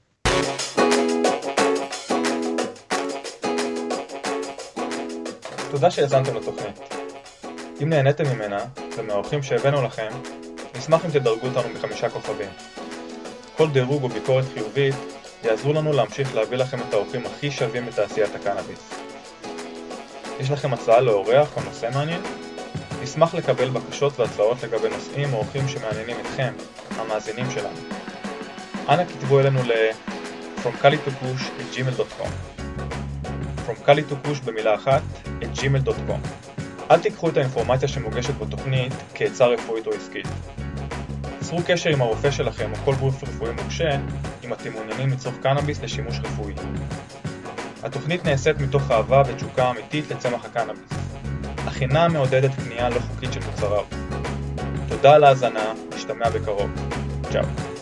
תודה שהאזנתם לתוכנית. אם נהניתם ממנה ומהאורחים שהבאנו לכם, נשמח אם תדרגו אותנו בחמישה כוכבים. כל דירוג או ביקורת חיובית יעזרו לנו להמשיך להביא לכם את האורחים הכי שווים בתעשיית הקנאביס. יש לכם הצעה לאורח או נושא מעניין? נשמח לקבל בקשות והצעות לגבי נושאים או אורחים שמעניינים אתכם, המאזינים שלנו. אנא כתבו אלינו ל from kali to push at gmail dot com from kali to push במילה אחת at gmail dot com. אל תיקחו את האינפורמציה שמוגשת בתוכנית כעצה רפואית או עסקית. צרו קשר עם הרופא שלכם או כל גוף רפואי מורשה אם אתם מעוניינים לצרוך קנאביס לשימוש רפואי. התוכנית נעשית מתוך אהבה ותשוקה אמיתית לצמח הקנאביס, אך אינה מעודדת קנייה לא חוקית של מוצריו. תודה על ההאזנה, נשתמע בקרוב. צ'או.